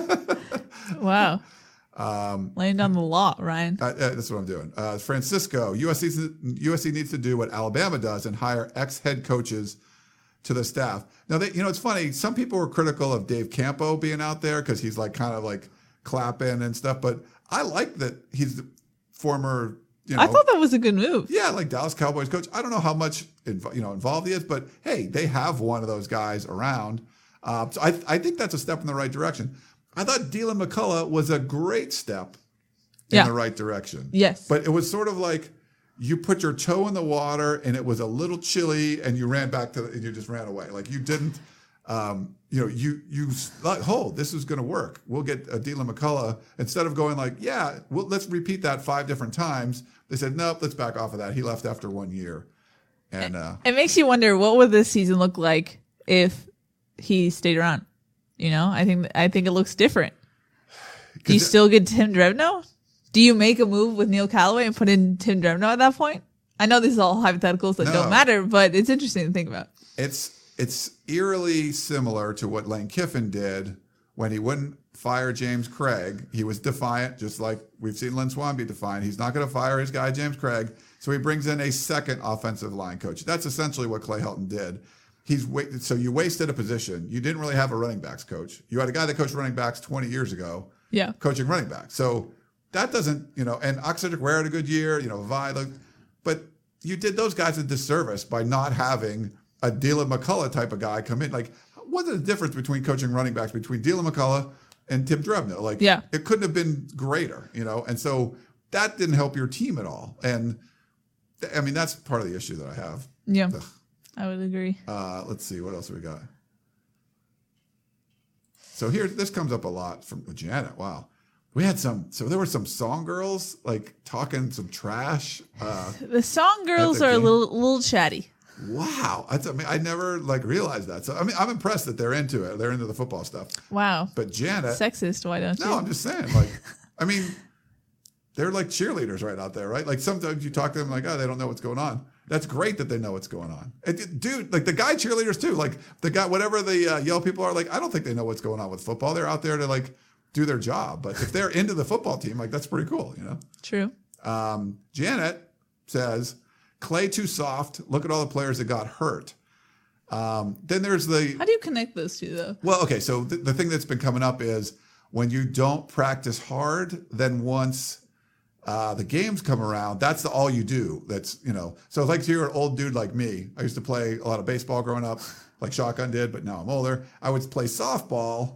Wow. Um, Laying down the law, Ryan. Uh, uh, that's what I'm doing. Uh, Francisco, U S C, U S C needs to do what Alabama does and hire ex-head coaches to the staff. Now, they, you know, it's funny. Some people were critical of Dave Campo being out there because he's like kind of like clapping and stuff. But I like that he's the former, you know. I thought that was a good move. Yeah, like Dallas Cowboys coach. I don't know how much inv- you know involved he is, but hey, they have one of those guys around. Uh, so I, I think that's a step in the right direction. I thought Dylan McCullough was a great step in yeah. the right direction. Yes. But it was sort of like, you put your toe in the water and it was a little chilly and you ran back to, and you just ran away. Like you didn't, um, you know, you, you like, oh, this is going to work. We'll get uh, Dylan McCullough. Instead of going like, yeah, well, let's repeat that five different times. They said, nope, let's back off of that. He left after one year. And uh, it makes you wonder, what would this season look like if he stayed around? You know, I think, I think it looks different. Do you it, still get Tim Drevno? Do you make a move with Neil Callaway and put in Tim Drevno at that point? I know this is all hypotheticals that no, don't matter, but it's interesting to think about. It's it's eerily similar to what Lane Kiffin did when he wouldn't fire James Craig. He was defiant, just like we've seen Lynn Swann be defiant. He's not going to fire his guy, James Craig. So he brings in a second offensive line coach. That's essentially what Clay Helton did. He's wa- so you wasted a position. You didn't really have a running backs coach. You had a guy that coached running backs twenty years ago. Yeah. Coaching running backs. So that doesn't, you know, and Oxford Ware had a good year, you know, Vi, looked, but you did those guys a disservice by not having a Dylan McCullough type of guy come in. Like, what's the difference between coaching running backs between Dylan McCullough and Tim Drebno? Like, yeah. it couldn't have been greater, you know? And so that didn't help your team at all. And th- I mean, that's part of the issue that I have. Yeah. Ugh. I would agree. Uh, let's see, what else we got? So here, this comes up a lot from Janet. Wow. We had some, so there were some song girls like talking some trash. Uh, The song girls the are a game. little little chatty. wow. That's, I mean, I never like realized that. So, I mean, I'm impressed that they're into it. They're into the football stuff. Wow. But Janet, Sexist, why don't you? no, I'm just saying, like, I mean, they're like cheerleaders right out there, right? Like sometimes you talk to them like, oh, they don't know what's going on. That's great that they know what's going on. And, dude, like the guy cheerleaders too, like the guy, whatever the uh, Yale people are, like, I don't think they know what's going on with football. They're out there to like do their job. But if they're into the football team, like that's pretty cool, you know? True. Um, Janet says, Clay too soft. Look at all the players that got hurt. Um, then there's the, How do you connect those two though? well, okay. So th- the thing that's been coming up is when you don't practice hard, then once uh, the games come around, that's the, all you do. That's, you know, so like you're an old dude like me. I used to play a lot of baseball growing up, like Shotgun did, but now I'm older. I would play softball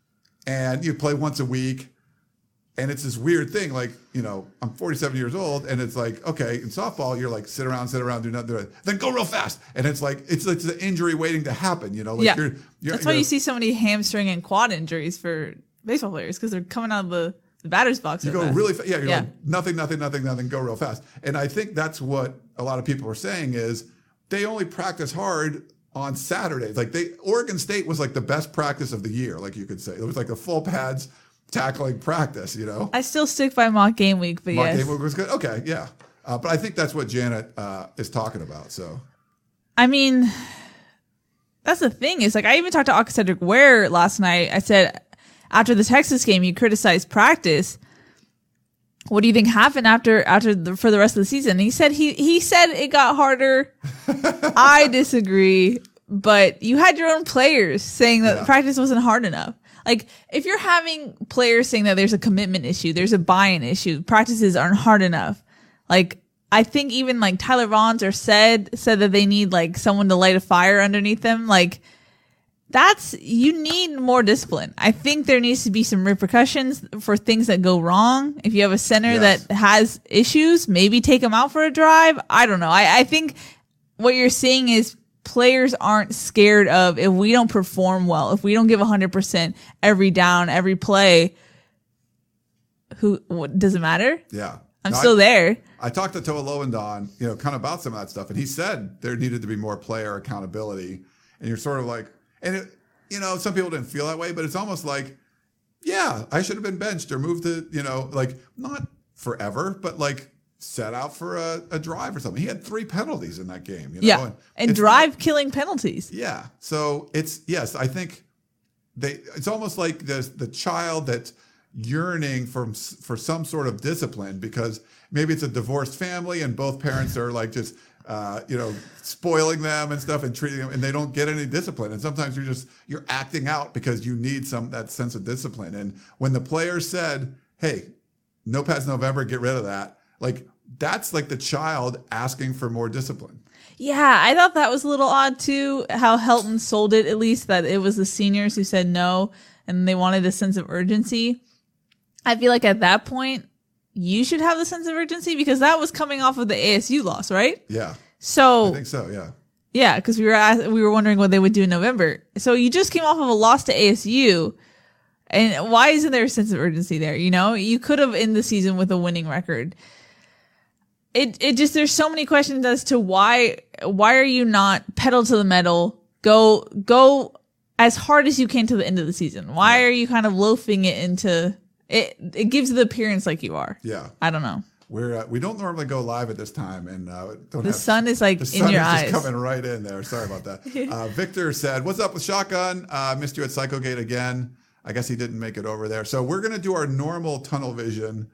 and you play once a week. And it's this weird thing, like, you know, I'm forty-seven years old, and it's like, okay, in softball, you're like, sit around, sit around, do nothing, do it. Then go real fast. And it's like, it's like the injury waiting to happen, you know? Like Yeah. You're, you're, That's why you're- you see so many hamstring and quad injuries for baseball players because they're coming out of the, the batter's box. You so go fast. really fast. Yeah, you're Yeah. like, nothing, nothing, nothing, nothing, go real fast. And I think that's what a lot of people are saying is they only practice hard on Saturdays. Like they, Oregon State was like the best practice of the year, like you could say. It was like a full pads tackling practice, you know? I still stick by mock game week, but Mark yes. Game was good. Okay, yeah. Uh, but I think that's what Janet uh, is talking about. So I mean, that's the thing is like I even talked to Aka Cedric Ware last night. I said after the Texas game, you criticized practice. What do you think happened after after the, for the rest of the season? He said he he said it got harder. I disagree, but you had your own players saying that Yeah. practice wasn't hard enough. Like if you're having players saying that there's a commitment issue, there's a buy-in issue, practices aren't hard enough. Like I think even like Tyler Vaughns or said said that they need like someone to light a fire underneath them. Like that's you need more discipline. I think there needs to be some repercussions for things that go wrong. If you have a center Yes. that has issues, maybe take them out for a drive. I don't know. I, I think what you're saying is players aren't scared of if we don't perform well, if we don't give one hundred percent every down, every play, who what, does it matter? yeah. I'm No, still I, there. I talked to Toa Lovendon, you know, kind of about some of that stuff. And he said there needed to be more player accountability. And you're sort of like, and it, you know, some people didn't feel that way, but it's almost like, yeah, I should have been benched or moved to, you know, like not forever, but like set out for a, a drive or something. He had three penalties in that game. You know? Yeah. And it's drive killing penalties. Yeah. So it's, yes, I think they, it's almost like the, the child that's yearning for, for some sort of discipline because maybe it's a divorced family and both parents are like just, uh, you know, spoiling them and stuff and treating them and they don't get any discipline. And sometimes you're just, you're acting out because you need some, that sense of discipline. And when the players said, hey, no pads November, get rid of that. Like that's like the child asking for more discipline. Yeah, I thought that was a little odd too, how Helton sold it, at least that it was the seniors who said no and they wanted a sense of urgency. I feel like at that point, you should have the sense of urgency because that was coming off of the A S U loss, right? Yeah. So I think so, yeah. yeah, because we were ask- we were wondering what they would do in November. So you just came off of a loss to A S U, and why isn't there a sense of urgency there? You know, you could have ended the season with a winning record. It it just there's so many questions as to why why are you not pedal to the metal, go go as hard as you can to the end of the season? Why are you kind of loafing it into it? It gives the appearance like you are. Yeah. I don't know. We're uh, we don't normally go live at this time, and uh, don't The have, sun is like the in sun your is eyes. just coming right in there. Sorry about that. uh, Victor said, "What's up with Shotgun? Uh, missed you at Psychogate again. I guess he didn't make it over there. So we're gonna do our normal tunnel vision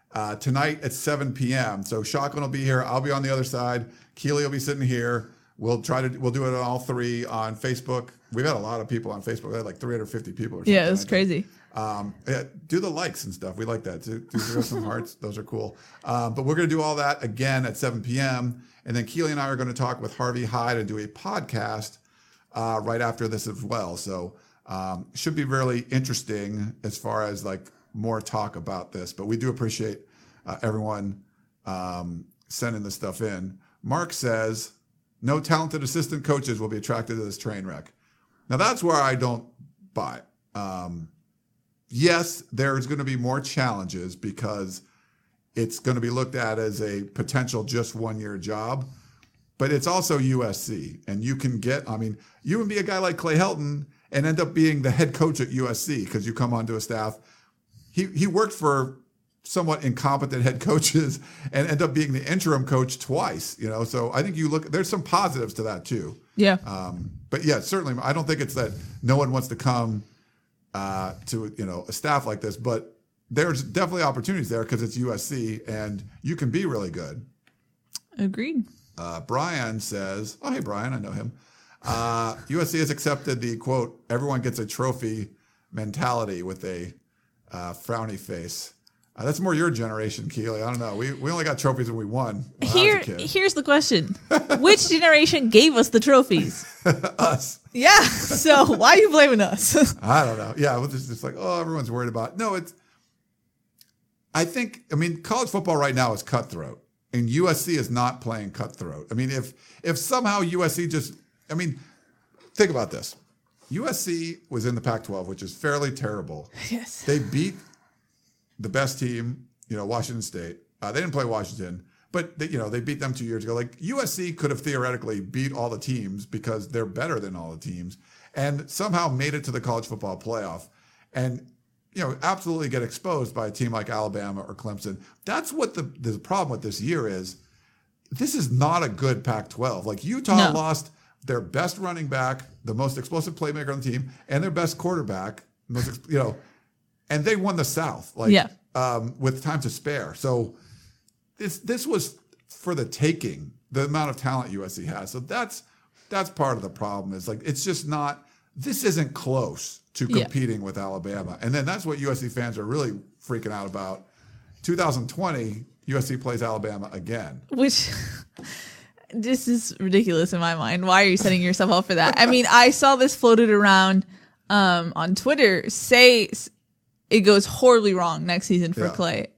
uh, tonight at seven p.m. So Shotgun will be here. I'll be on the other side. Keely will be sitting here. We'll try to we'll do it on all three on Facebook. We've had a lot of people on Facebook. We had like three hundred fifty people or something. Yeah, it was crazy. Um, yeah, do the likes and stuff. We like that. Do, do some hearts. Those are cool. Um, but we're going to do all that again at seven p.m. And then Keely and I are going to talk with Harvey Hyde and do a podcast uh, right after this as well. So um, should be really interesting as far as like more talk about this. But we do appreciate uh, everyone um, sending this stuff in. Mark says, no talented assistant coaches will be attracted to this train wreck. Now, that's where I don't buy it. Um, yes, there's going to be more challenges because it's going to be looked at as a potential just one-year job. But it's also U S C. And you can get, I mean, you can be a guy like Clay Helton and end up being the head coach at U S C because you come onto a staff. He he worked for somewhat incompetent head coaches and end up being the interim coach twice, you know. So I think you look, there's some positives to that too. Yeah. Um, but yeah, certainly, I don't think it's that no one wants to come uh, to, you know, a staff like this, but there's definitely opportunities there because it's U S C and you can be really good. Agreed. Uh, Brian says, oh, hey, Brian, I know him. Uh, U S C has accepted the, quote, everyone gets a trophy mentality with a uh, frowny face. Uh, that's more your generation, Keely. I don't know. We we only got trophies when we won. When Here, I was a kid. here's the question: which generation gave us the trophies? Us. Yeah. So why are you blaming us? I don't know. Yeah, it's just like, oh, everyone's worried about it. No, it's. I think. I mean, college football right now is cutthroat, and U S C is not playing cutthroat. I mean, if if somehow U S C just, I mean, think about this. U S C was in the Pac twelve, which is fairly terrible. Yes. They beat the best team, you know, Washington State. Uh, they didn't play Washington, but they, you know, they beat them two years ago. Like U S C could have theoretically beat all the teams because they're better than all the teams, and somehow made it to the college football playoff, and you know, absolutely get exposed by a team like Alabama or Clemson. That's what the the problem with this year is. This is not a good Pac twelve. Like Utah No. lost their best running back, the most explosive playmaker on the team, and their best quarterback, most ex- you know. And they won the South, like Yeah. um, with time to spare. So this this was for the taking. The amount of talent U S C has. So that's that's part of the problem. Is like it's just not. This isn't close to Yeah. competing with Alabama. And then that's what U S C fans are really freaking out about. twenty twenty, U S C plays Alabama again. Which this is ridiculous in my mind. Why are you setting yourself up for that? I mean, I saw this floated around um, on Twitter. Say it goes horribly wrong next season for Yeah. Clay,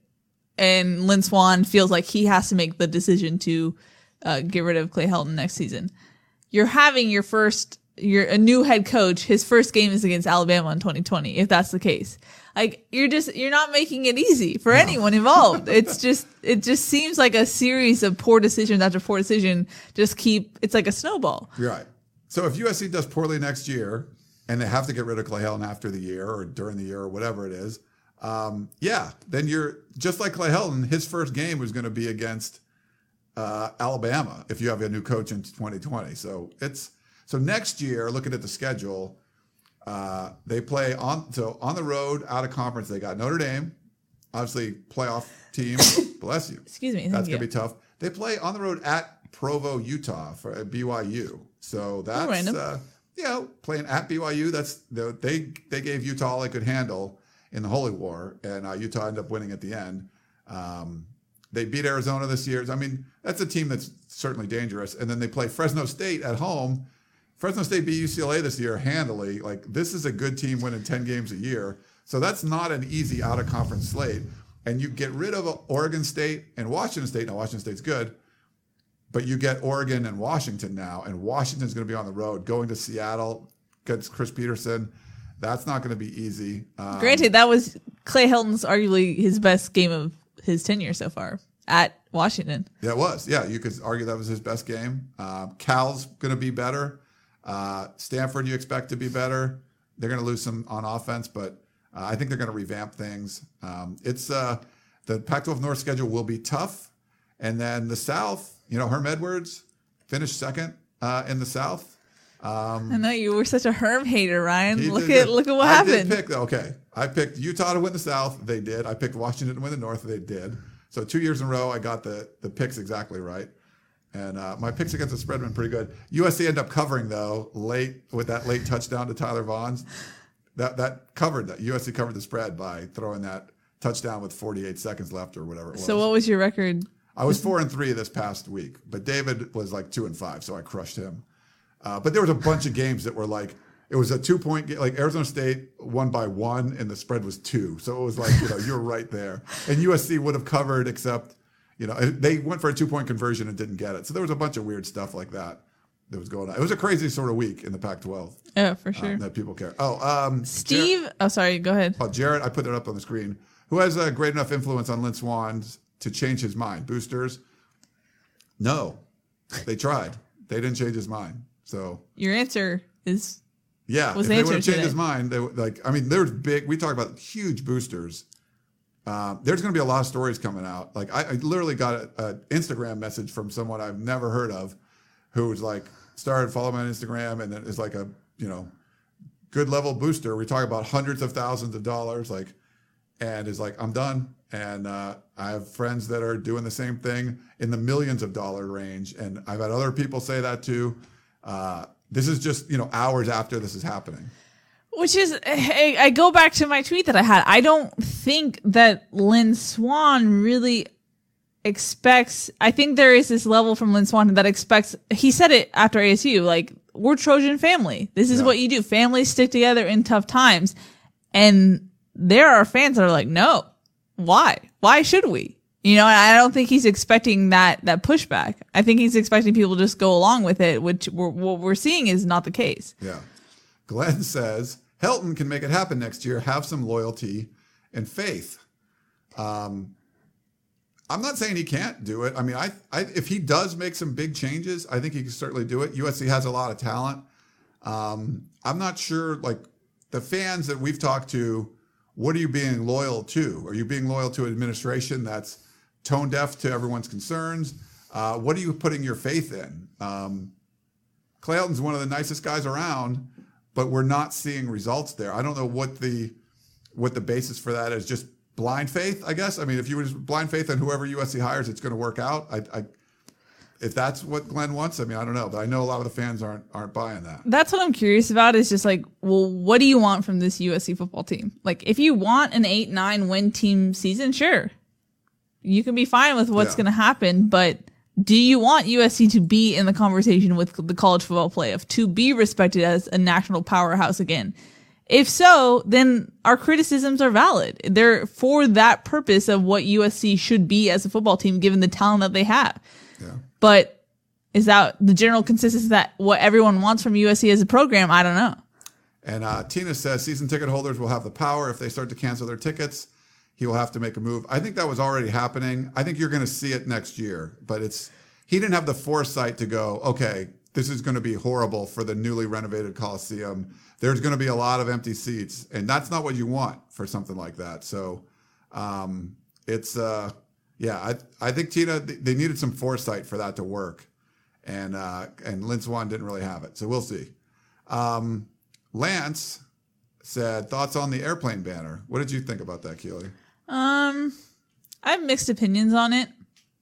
and Lynn Swann feels like he has to make the decision to uh, get rid of Clay Helton next season. You're having your first, you're a new head coach. His first game is against Alabama in twenty twenty. If that's the case, like you're just you're not making it easy for anyone involved. It's just it just seems like a series of poor decisions after poor decision. Just keep it's like a snowball. You're right. So if U S C does poorly next year and they have to get rid of Clay Helton after the year or during the year or whatever it is, um, yeah, then you're just like Clay Helton. His first game was going to be against uh, Alabama if you have a new coach in twenty twenty. So it's so next year. Looking at the schedule, uh, they play on so on the road out of conference. They got Notre Dame, obviously playoff team. Bless you. Excuse me. That's thank gonna you. be tough. They play on the road at Provo, Utah for uh, B Y U. So that's random. uh, you know, playing at B Y U. That's they they gave Utah all they could handle in the Holy War, and uh, Utah ended up winning at the end. Um, they beat Arizona this year. I mean, that's a team that's certainly dangerous. And then they play Fresno State at home. Fresno State beat U C L A this year handily. Like, this is a good team winning ten games a year. So that's not an easy out-of-conference slate. And you get rid of Oregon State and Washington State. Now, Washington State's good, but you get Oregon and Washington now, and Washington's going to be on the road, going to Seattle against Chris Peterson. That's not going to be easy. Um, Granted, that was Clay Helton's arguably his best game of his tenure so far at Washington. Yeah, it was. Yeah, you could argue that was his best game. Um, Cal's going to be better. Uh, Stanford, you expect to be better. They're going to lose some on offense, but uh, I think they're going to revamp things. Um, it's uh, the Pac twelve North schedule will be tough, and then the South. You know, Herm Edwards finished second uh, in the South. I know you were such a Herm hater, Ryan. He Look did at good. look at what I happened. did pick, okay, I picked Utah to win the South. They did. I picked Washington to win the North. They did. So two years in a row, I got the the picks exactly right. And uh, my picks against the spread have been pretty good. U S C ended up covering, though, late with that late touchdown to Tyler Vaughns. That that covered that. U S C covered the spread by throwing that touchdown with forty-eight seconds left or whatever it was. So what was your record? I was four and three this past week, but David was like two and five, so I crushed him. Uh, but there was a bunch of games that were like, it was a two-point game. Like Arizona State won by one, and the spread was two. So it was like, you know, you're right there. And U S C would have covered, except, you know, they went for a two-point conversion and didn't get it. So there was a bunch of weird stuff like that that was going on. It was a crazy sort of week in the Pac twelve. Yeah, for sure. Um, that people care. Oh, um, Steve. Jared, oh, sorry. Go ahead. oh, Jared, I put it up on the screen. Who has a great enough influence on Lynn Swann to change his mind? Boosters? No, they tried. They didn't change his mind. So Your answer is yeah, was if the they answer would have changed today. his mind, they would, like I mean, there's big. We talk about huge boosters. Um, there's going to be a lot of stories coming out. Like I, I literally got an Instagram message from someone I've never heard of, who was like started following me on Instagram and then is like a you know good level booster. We talk about hundreds of thousands of dollars, like, and is like I'm done. And uh, I have friends that are doing the same thing in the millions of dollar range, and I've had other people say that too. Uh, this is just you know hours after this is happening. Which is, I, I go back to my tweet that I had. I don't think that Lynn Swann really expects, I think there is this level from Lynn Swann that expects, he said it after A S U, like, we're Trojan family. This is Yeah. what you do. Families stick together in tough times. And there are fans that are like, no, why? Why should we? You know, and I don't think he's expecting that, that pushback. I think he's expecting people to just go along with it, which we're, what we're seeing is not the case. Yeah. Glenn says, Helton can make it happen next year. Have some loyalty and faith. Um, I'm not saying he can't do it. I mean, I, I if he does make some big changes, I think he can certainly do it. U S C has a lot of talent. Um, I'm not sure, like, the fans that we've talked to, what are you being loyal to? Are you being loyal to an administration that's tone deaf to everyone's concerns? Uh, what are you putting your faith in? Um, Clay Helton's one of the nicest guys around, but we're not seeing results there. I don't know what the what the basis for that is. Just blind faith, I guess. I mean, if you were just blind faith on whoever U S C hires, it's going to work out. I, I, if that's what Glenn wants, I mean, I don't know, but I know a lot of the fans aren't aren't buying that. That's what I'm curious about is just like, well, what do you want from this U S C football team? Like, if you want an eight, nine win team season, sure. You can be fine with what's Yeah. going to happen, but do you want U S C to be in the conversation with the college football playoff, to be respected as a national powerhouse again? If so, then our criticisms are valid. They're for that purpose of what U S C should be as a football team, given the talent that they have. Yeah. But is that the general consensus that what everyone wants from U S C as a program? I don't know. And uh, Tina says season ticket holders will have the power if they start to cancel their tickets. He will have to make a move. I think that was already happening. I think you're going to see it next year, but it's he didn't have the foresight to go, okay, this is going to be horrible for the newly renovated Coliseum. There's going to be a lot of empty seats, and that's not what you want for something like that. So um, it's, uh, yeah, I I think Tina, they needed some foresight for that to work, and uh, and Lynn Swann didn't really have it. So we'll see. Um, Lance said, thoughts on the airplane banner. What did you think about that, Keely? Um, I have mixed opinions on it.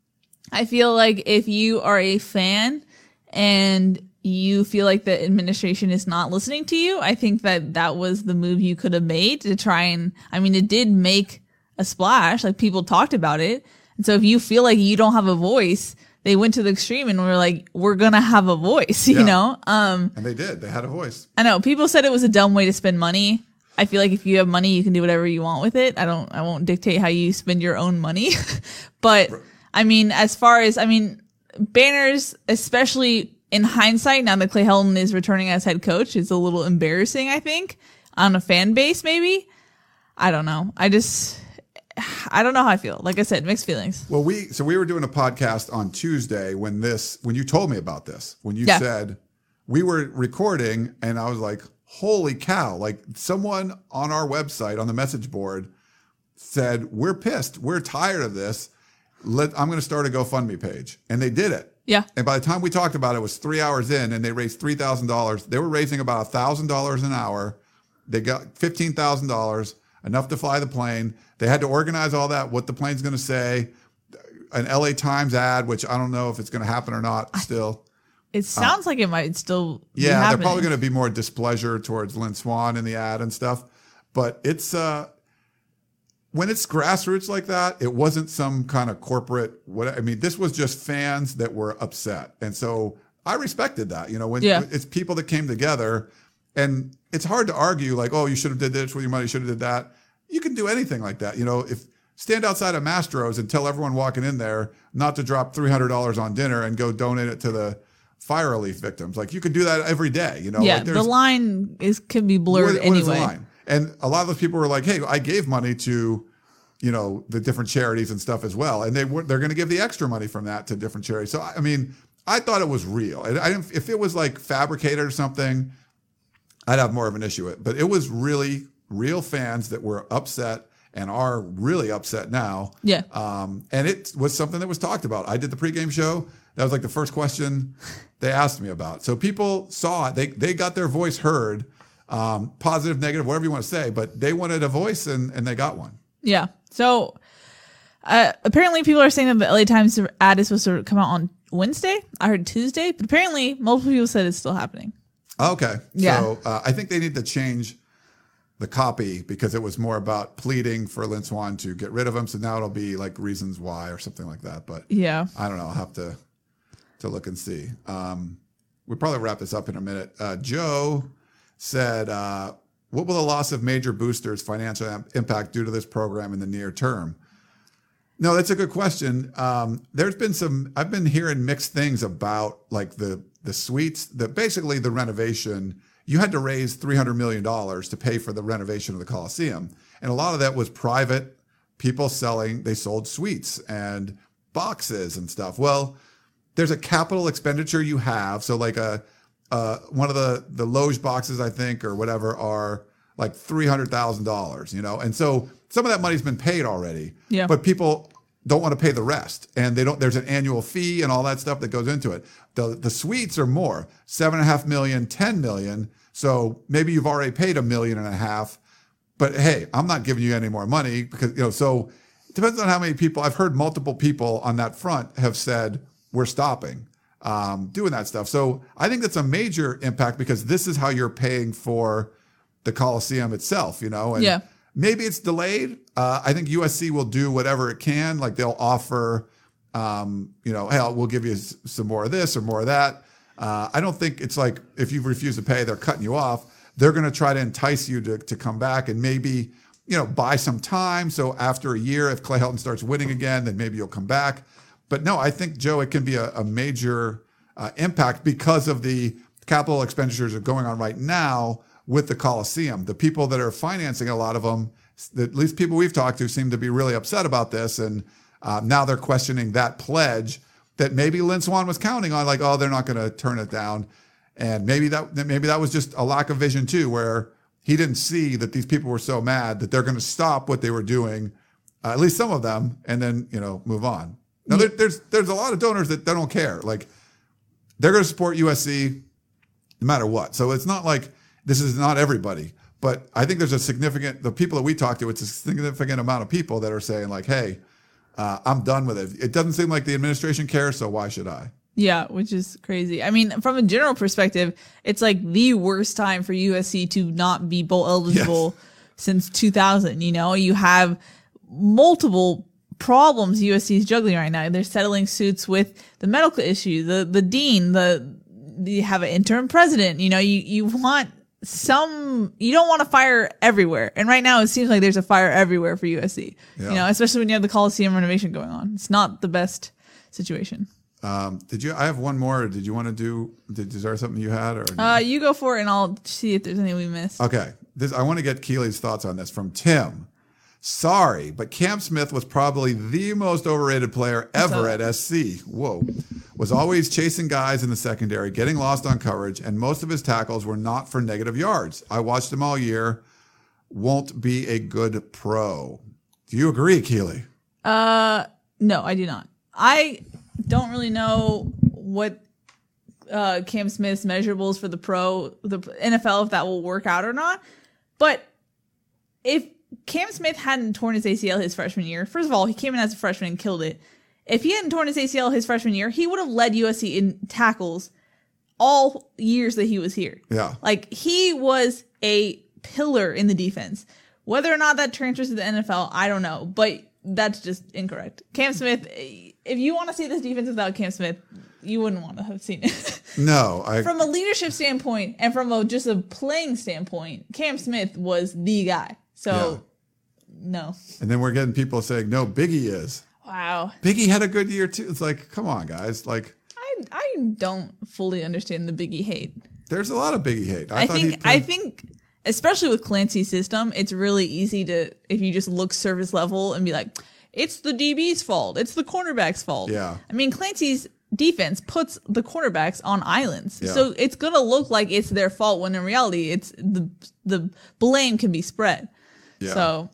I feel like if you are a fan and you feel like the administration is not listening to you, I think that that was the move you could have made to try and, I mean, it did make a splash. Like, people talked about it. And so if you feel like you don't have a voice, they went to the extreme and were like, we're going to have a voice, you Yeah. know? Um, And they did. They had a voice. I know people said it was a dumb way to spend money. I feel like if you have money, you can do whatever you want with it. I don't, I won't dictate how you spend your own money. But I mean, as far as, I mean, banners, especially in hindsight, now that Clay Helton is returning as head coach, is a little embarrassing, I think, on a fan base, maybe. I don't know. I just, I don't know how I feel. Like I said, mixed feelings. Well, we so we were doing a podcast on Tuesday when this when you told me about this, when you Yeah. said we were recording, and I was like, holy cow, like someone on our website on the message board said, we're pissed. We're tired of this. Let I'm going to start a GoFundMe page. And they did it. Yeah. And by the time we talked about it, it was three hours in, and they raised three thousand dollars. They were raising about one thousand dollars an hour. They got fifteen thousand dollars, enough to fly the plane. They had to organize all that, what the plane's going to say, an L A Times ad, which I don't know if it's going to happen or not still. It sounds uh, like it might still be Yeah, happening. they're probably going to be more displeasure towards Lynn Swann in the ad and stuff. But it's uh, when it's grassroots like that, it wasn't some kind of corporate. What I mean, this was just fans that were upset, and so I respected that. You know, when yeah. it's people that came together, and it's hard to argue like, oh, you should have did this with your money, you should have did that. You can do anything like that. You know, if stand outside of Mastro's and tell everyone walking in there not to drop three hundred dollars on dinner and go donate it to the fire relief victims. Like you could do that every day. You know, yeah, like the line is can be blurred what, anyway. What is the line? And a lot of those people were like, hey, I gave money to, you know, the different charities and stuff as well. And they were, they're going to give the extra money from that to different charities. So, I mean, I thought it was real. And I didn't, if it was like fabricated or something, I'd have more of an issue with it. But it was really real fans that were upset and are really upset now. Yeah. Um, and it was something that was talked about. I did the pregame show. That was like the first question they asked me about. So people saw it. They, they got their voice heard. Um, positive, negative, whatever you want to say, but they wanted a voice and, and they got one. Yeah. So uh, apparently people are saying that the L A Times ad is supposed to come out on Wednesday. I heard Tuesday, but apparently multiple people said it's still happening. Okay. Yeah. So uh, I think they need to change the copy because it was more about pleading for Lynn Swann to get rid of him. So now it'll be like reasons why or something like that. But yeah, I don't know. I'll have to, to look and see. Um, we'll probably wrap this up in a minute. Uh, Joe said, uh, what will the loss of major boosters financial impact due to this program in the near term? No, that's a good question. Um, there's been some, I've been hearing mixed things about like the, the suites, the basically the renovation. You had to raise three hundred million dollars to pay for the renovation of the Coliseum. And a lot of that was private people selling, they sold suites and boxes and stuff. Well, there's a capital expenditure you have. So like a, Uh, one of the, the Loge boxes, I think, or whatever, are like three hundred thousand dollars, you know? And so some of that money's been paid already, yeah. but people don't want to pay the rest. And they don't, there's an annual fee and all that stuff that goes into it. The, the suites are more, seven and a half million, ten million. So maybe you've already paid a million and a half, but hey, I'm not giving you any more money because, you know, so it depends on how many people. I've heard multiple people on that front have said, we're stopping. Um, doing that stuff. So I think that's a major impact because this is how you're paying for the Coliseum itself, you know, and yeah. maybe it's delayed. Uh, I think U S C will do whatever it can. Like they'll offer, um, you know, hey, we'll give you s- some more of this or more of that. Uh, I don't think it's like if you refuse to pay, they're cutting you off. They're going to try to entice you to, to come back and maybe, you know, buy some time. So after a year, if Clay Helton starts winning again, then maybe you'll come back. But no, I think, Joe, it can be a, a major uh, impact because of the capital expenditures that are going on right now with the Coliseum. The people that are financing a lot of them, at least people we've talked to, seem to be really upset about this. And uh, now they're questioning that pledge that maybe Lynn Swann was counting on, like, oh, they're not going to turn it down. And maybe that maybe that was just a lack of vision, too, where he didn't see that these people were so mad that they're going to stop what they were doing, uh, at least some of them, and then, you know, move on. Now, there, there's there's a lot of donors that they don't care. Like, they're going to support U S C no matter what. So it's not like this is not everybody. But I think there's a significant, the people that we talk to, it's a significant amount of people that are saying, like, hey, uh, I'm done with it. It doesn't seem like the administration cares, so why should I? Yeah, which is crazy. I mean, from a general perspective, it's like the worst time for U S C to not be bowl eligible yes. since two thousand. You know, you have multiple problems U S C is juggling right now. They're settling suits with the medical issue, the the dean, the you have an interim president. You know, you you want some, you don't want to fire everywhere. And right now it seems like there's a fire everywhere for U S C. Yeah. You know, especially when you have the Coliseum renovation going on. It's not the best situation. Um, did you? I have one more. Did you want to do? Did is there something you had? Or uh, you go for it, and I'll see if there's anything we missed. Okay, this I want to get Keely's thoughts on this from Tim. Sorry, but Cam Smith was probably the most overrated player ever at S C. Whoa. Was always chasing guys in the secondary, getting lost on coverage, and most of his tackles were not for negative yards. I watched him all year. Won't be a good pro. Do you agree, Keely? Uh, no, I do not. I don't really know what uh, Cam Smith's measurables for the pro, the N F L, if that will work out or not. But if Cam Smith hadn't torn his A C L his freshman year, first of all, he came in as a freshman and killed it. If he hadn't torn his A C L his freshman year, he would have led U S C in tackles all years that he was here. Yeah. Like, he was a pillar in the defense. Whether or not that transfers to the N F L, I don't know. But that's just incorrect. Cam Smith, if you want to see this defense without Cam Smith, you wouldn't want to have seen it. No. I, from a leadership standpoint and from a just a playing standpoint, Cam Smith was the guy. So, yeah. no. And then we're getting people saying, no, Biggie is. Wow. Biggie had a good year, too. It's like, come on, guys. Like, I I don't fully understand the Biggie hate. There's a lot of Biggie hate. I, I thought think played- I think especially with Clancy's system, it's really easy to, if you just look service level and be like, it's the D B's fault, it's the cornerback's fault. Yeah. I mean, Clancy's defense puts the cornerbacks on islands, Yeah. so it's gonna look like it's their fault when in reality, it's the the blame can be spread. Yeah. So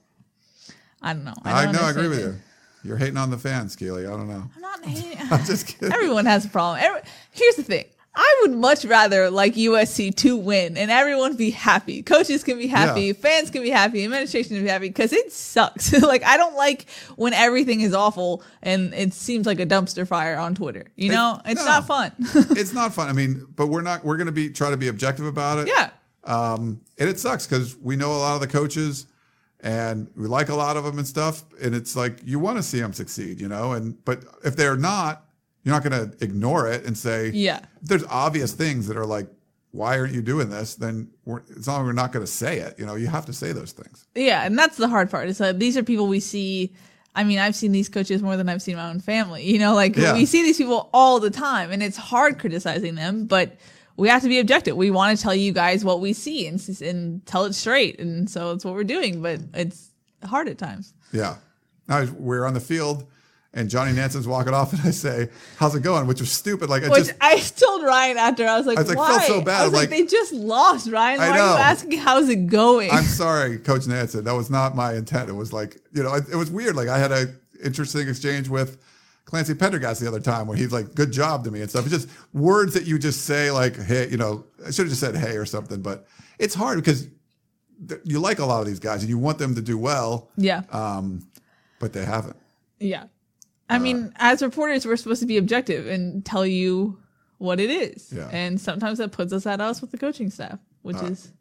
I don't know. I, don't know, I agree understand with it. you. You're hating on the fans, Keely. I don't know. I'm not hating. I'm just kidding. Everyone has a problem. Every, here's the thing. I would much rather like U S C to win and everyone be happy. Coaches can be happy. Yeah. Fans can be happy. Administration can be happy because it sucks. Like, I don't like when everything is awful and it seems like a dumpster fire on Twitter. You know, It- it's no. not fun. It's not fun. I mean, but we're not, we're going to be, try to be objective about it. Yeah. Um, and it sucks because we know a lot of the coaches and we like a lot of them and stuff. And it's like, you want to see them succeed, you know, and, but if they're not, you're not going to ignore it and say, Yeah. if there's obvious things that are like, why aren't you doing this? Then we're, it's not, we're not going to say it. You know, you have to say those things. Yeah. And that's the hard part is that these are people we see. I mean, I've seen these coaches more than I've seen my own family, you know, like Yeah. we see these people all the time and it's hard criticizing them, but we have to be objective. We want to tell you guys what we see and, and tell it straight. And so it's what we're doing, but it's hard at times. Yeah. Now we're on the field and Johnny Nanson's walking off and I say, how's it going? Which was stupid. Like, I Which just, I told Ryan after, I was like, I was like, why? felt so bad. I was like, Like- they just lost, Ryan. I Why know. are you asking how's it going? I'm sorry, Coach Nanson. That was not my intent. It was like, you know, it, it was weird. Like I had a interesting exchange with Clancy Pendergast the other time where he's like, good job to me and stuff. It's just words that you just say like, hey, you know, I should have just said hey or something, but it's hard because th- you like a lot of these guys and you want them to do well, yeah. um, but they haven't. Yeah. I mean, as reporters, we're supposed to be objective and tell you what it is. Yeah. And sometimes that puts us at us with the coaching staff, which Uh, is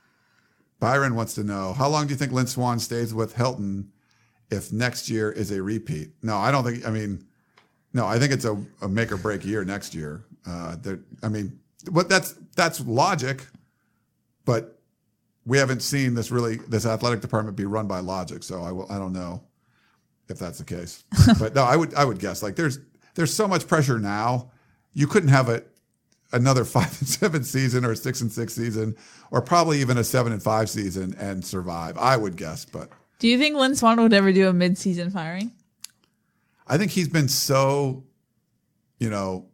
Byron wants to know, how long do you think Lynn Swan stays with Hilton if next year is a repeat? No, I don't think, I mean, no, I think it's a, a make or break year next year. Uh, there, I mean, but that's, that's logic, but we haven't seen this really, this athletic department be run by logic. So I will, I don't know if that's the case, but no, I would, I would guess like there's, there's so much pressure now. You couldn't have it another five and seven season or a six and six season, or probably even a seven and five season and survive. I would guess, but do you think Lynn Swan would ever do a mid-season firing? I think he's been so, you know,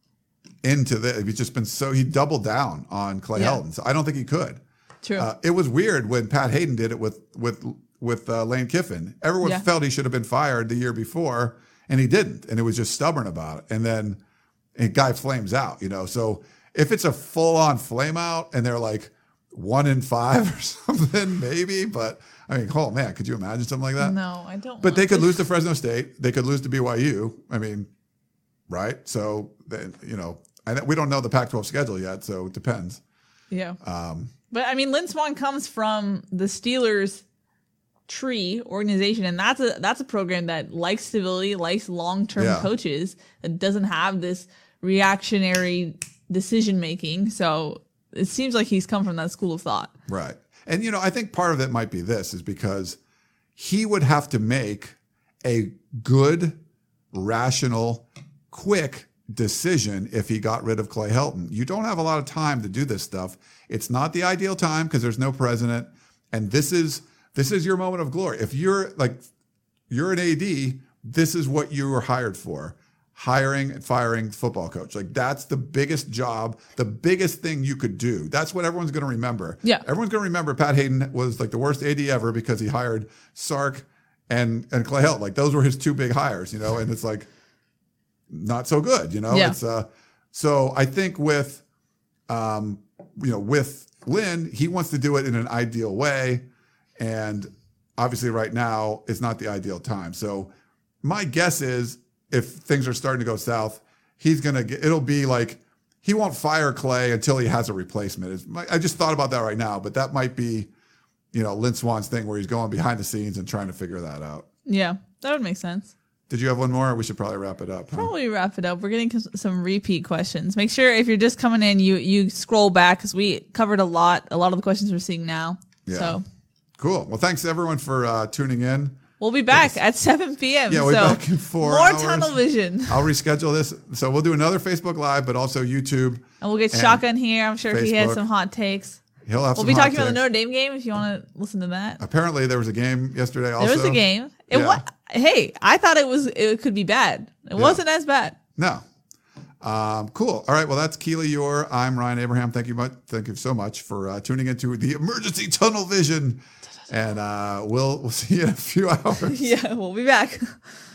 into this. He's just been so, he doubled down on Clay Yeah. Helton. So I don't think he could. True. Uh, it was weird when Pat Hayden did it with, with, with uh, Lane Kiffin. Everyone Yeah. felt he should have been fired the year before and he didn't. And it was just stubborn about it. And then a guy flames out, you know? So if it's a full on flame out and they're like one in five or something, maybe, but I mean, oh man, could you imagine something like that? no, I don't. But want they could to. lose to Fresno State. They could lose to B Y U. I mean, right? So, then, you know, I, we don't know the Pac twelve schedule yet, so it depends. Yeah. Um, But I mean, Lynn Swan comes from the Steelers tree organization, and that's a that's a program that likes stability, likes long term Yeah. coaches, that doesn't have this reactionary decision making. So it seems like he's come from that school of thought. right. And, you know, I think part of it might be this is because he would have to make a good, rational, quick decision if he got rid of Clay Helton. You don't have a lot of time to do this stuff. It's not the ideal time because there's no president. And this is this is your moment of glory. If you're like you're an A D, this is what you were hired for. Hiring and firing football coach. Like that's the biggest job, the biggest thing you could do. That's what everyone's going to remember. Yeah. Everyone's going to remember Pat Hayden was like the worst A D ever because he hired Sark and, and Clay Helton. Like those were his two big hires, you know, and it's like not so good, you know, Yeah. it's uh, So I think with, um, you know, with Lynn, he wants to do it in an ideal way. And obviously right now is not the ideal time. So my guess is if things are starting to go south, he's going to get, it'll be like, he won't fire Clay until he has a replacement. It's my, I just thought about that right now, but that might be, you know, Lynn Swann's thing where he's going behind the scenes and trying to figure that out. Yeah, that would make sense. Did you have one more? We should probably wrap it up. Huh? Probably wrap it up. We're getting some repeat questions. Make sure if you're just coming in, you you scroll back because we covered a lot. A lot of the questions we're seeing now. Yeah. So cool. Well, thanks everyone for uh, tuning in. We'll be back at seven p.m. Yeah, we'll be so back in four more hours. tunnel vision. I'll reschedule this. So we'll do another Facebook Live, but also YouTube. And we'll get and Shotgun here. I'm sure he has Facebook. some hot takes. He'll have We'll some be hot talking about the takes. Notre Dame game if you want to listen to that. Apparently, there was a game yesterday also. There was a game. It Yeah. wa- Hey, I thought it was it could be bad. It wasn't as bad. No. Um, cool. All right. Well, that's Keely Eure. I'm Ryan Abraham. Thank you much. Thank you so much for uh, tuning into the Emergency Tunnel Vision. And uh, we'll we'll see you in a few hours. Yeah, we'll be back.